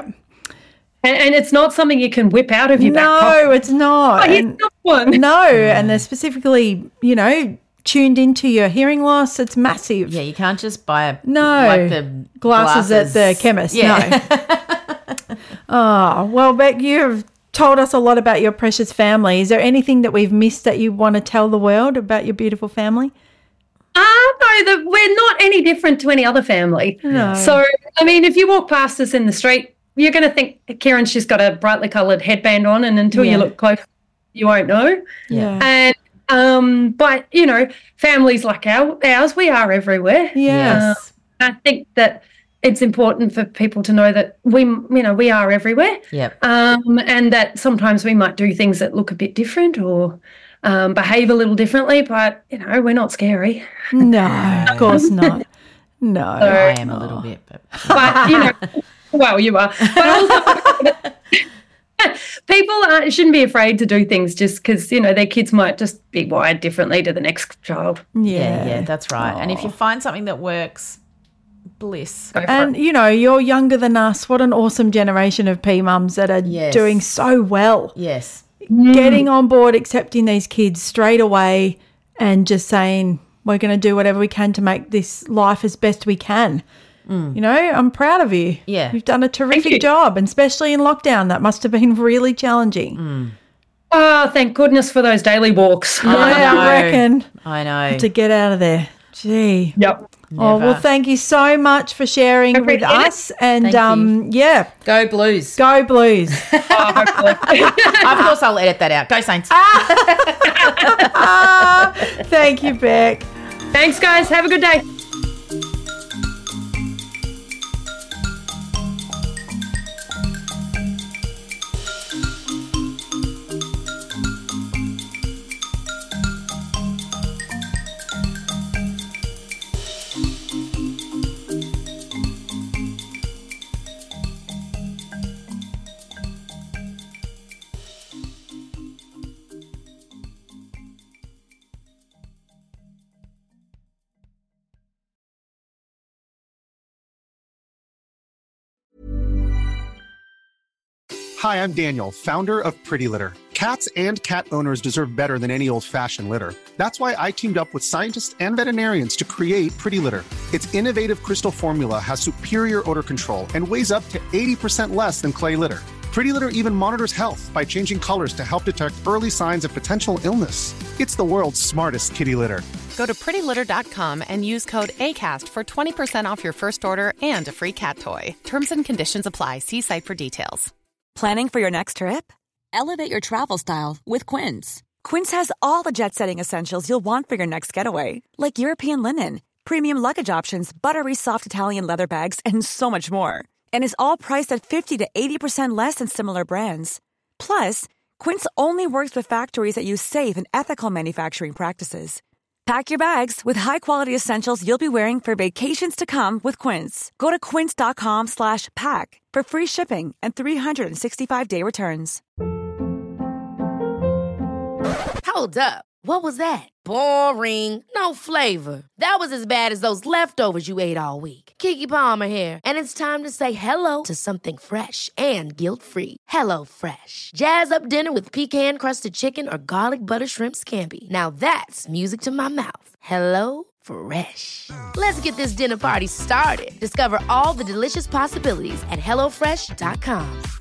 S9: And it's not something you can whip out of your back pocket.
S6: No, it's not.
S9: Oh, here's another one.
S6: No, and they're specifically, tuned into your hearing loss. It's massive.
S7: Yeah, you can't just buy
S6: the glasses at the chemist.
S7: Yeah.
S6: No. Oh, well, Beck, you've told us a lot about your precious family. Is there anything that we've missed that you want to tell the world about your beautiful family?
S9: No, we're not any different to any other family.
S6: No.
S9: So, I mean, if you walk past us in the street, you're going to think Kieran's just got a brightly coloured headband on, and until you look close, you won't know.
S6: Yeah.
S9: And, but, families like ours, we are everywhere.
S6: Yes.
S9: I think that it's important for people to know that we are everywhere.
S7: Yep.
S9: And that sometimes we might do things that look a bit different or behave a little differently, but, we're not scary.
S6: No, of course not. No.
S7: I am a little bit.
S9: But, well, you are. But also, people shouldn't be afraid to do things just because, their kids might just be wired differently to the next child.
S7: Yeah, that's right. And if you find something that works, bliss.
S6: And, you're younger than us. What an awesome generation of P-mums that are doing so well.
S7: Yes.
S6: Getting on board, accepting these kids straight away and just saying we're going to do whatever we can to make this life as best we can. I'm proud of you.
S7: Yeah.
S6: You've done a terrific job, and especially in lockdown. That must have been really challenging.
S9: Oh, thank goodness for those daily walks.
S6: Yeah, I reckon.
S7: I know.
S6: To get out of there. Gee.
S9: Yep.
S6: Oh, well, thank you so much for sharing with us. And,
S7: Go Blues.
S6: Go Blues.
S9: Hopefully.
S7: Of course, I'll edit that out. Go Saints.
S6: Thank you, Beck.
S9: Thanks, guys. Have a good day.
S11: Hi, I'm Daniel, founder of Pretty Litter. Cats and cat owners deserve better than any old-fashioned litter. That's why I teamed up with scientists and veterinarians to create Pretty Litter. Its innovative Crystal formula has superior odor control and weighs up to 80% less than clay litter. Pretty Litter even monitors health by changing colors to help detect early signs of potential illness. It's the world's smartest kitty litter.
S12: Go to prettylitter.com and use code ACAST for 20% off your first order and a free cat toy. Terms and conditions apply. See site for details.
S2: Planning for your next trip? Elevate your travel style with Quince. Quince has all the jet-setting essentials you'll want for your next getaway, like European linen, premium luggage options, buttery soft Italian leather bags, and so much more. And is all priced at 50 to 80% less than similar brands. Plus, Quince only works with factories that use safe and ethical manufacturing practices. Pack your bags with high-quality essentials you'll be wearing for vacations to come with Quince. Go to quince.com/pack for free shipping and 365-day returns.
S1: Hold up. What was that? Boring. No flavor. That was as bad as those leftovers you ate all week. Keke Palmer here, and it's time to say hello to something fresh and guilt-free. Hello Fresh. Jazz up dinner with pecan-crusted chicken or garlic butter shrimp scampi. Now that's music to my mouth. Hello Fresh. Let's get this dinner party started. Discover all the delicious possibilities at HelloFresh.com.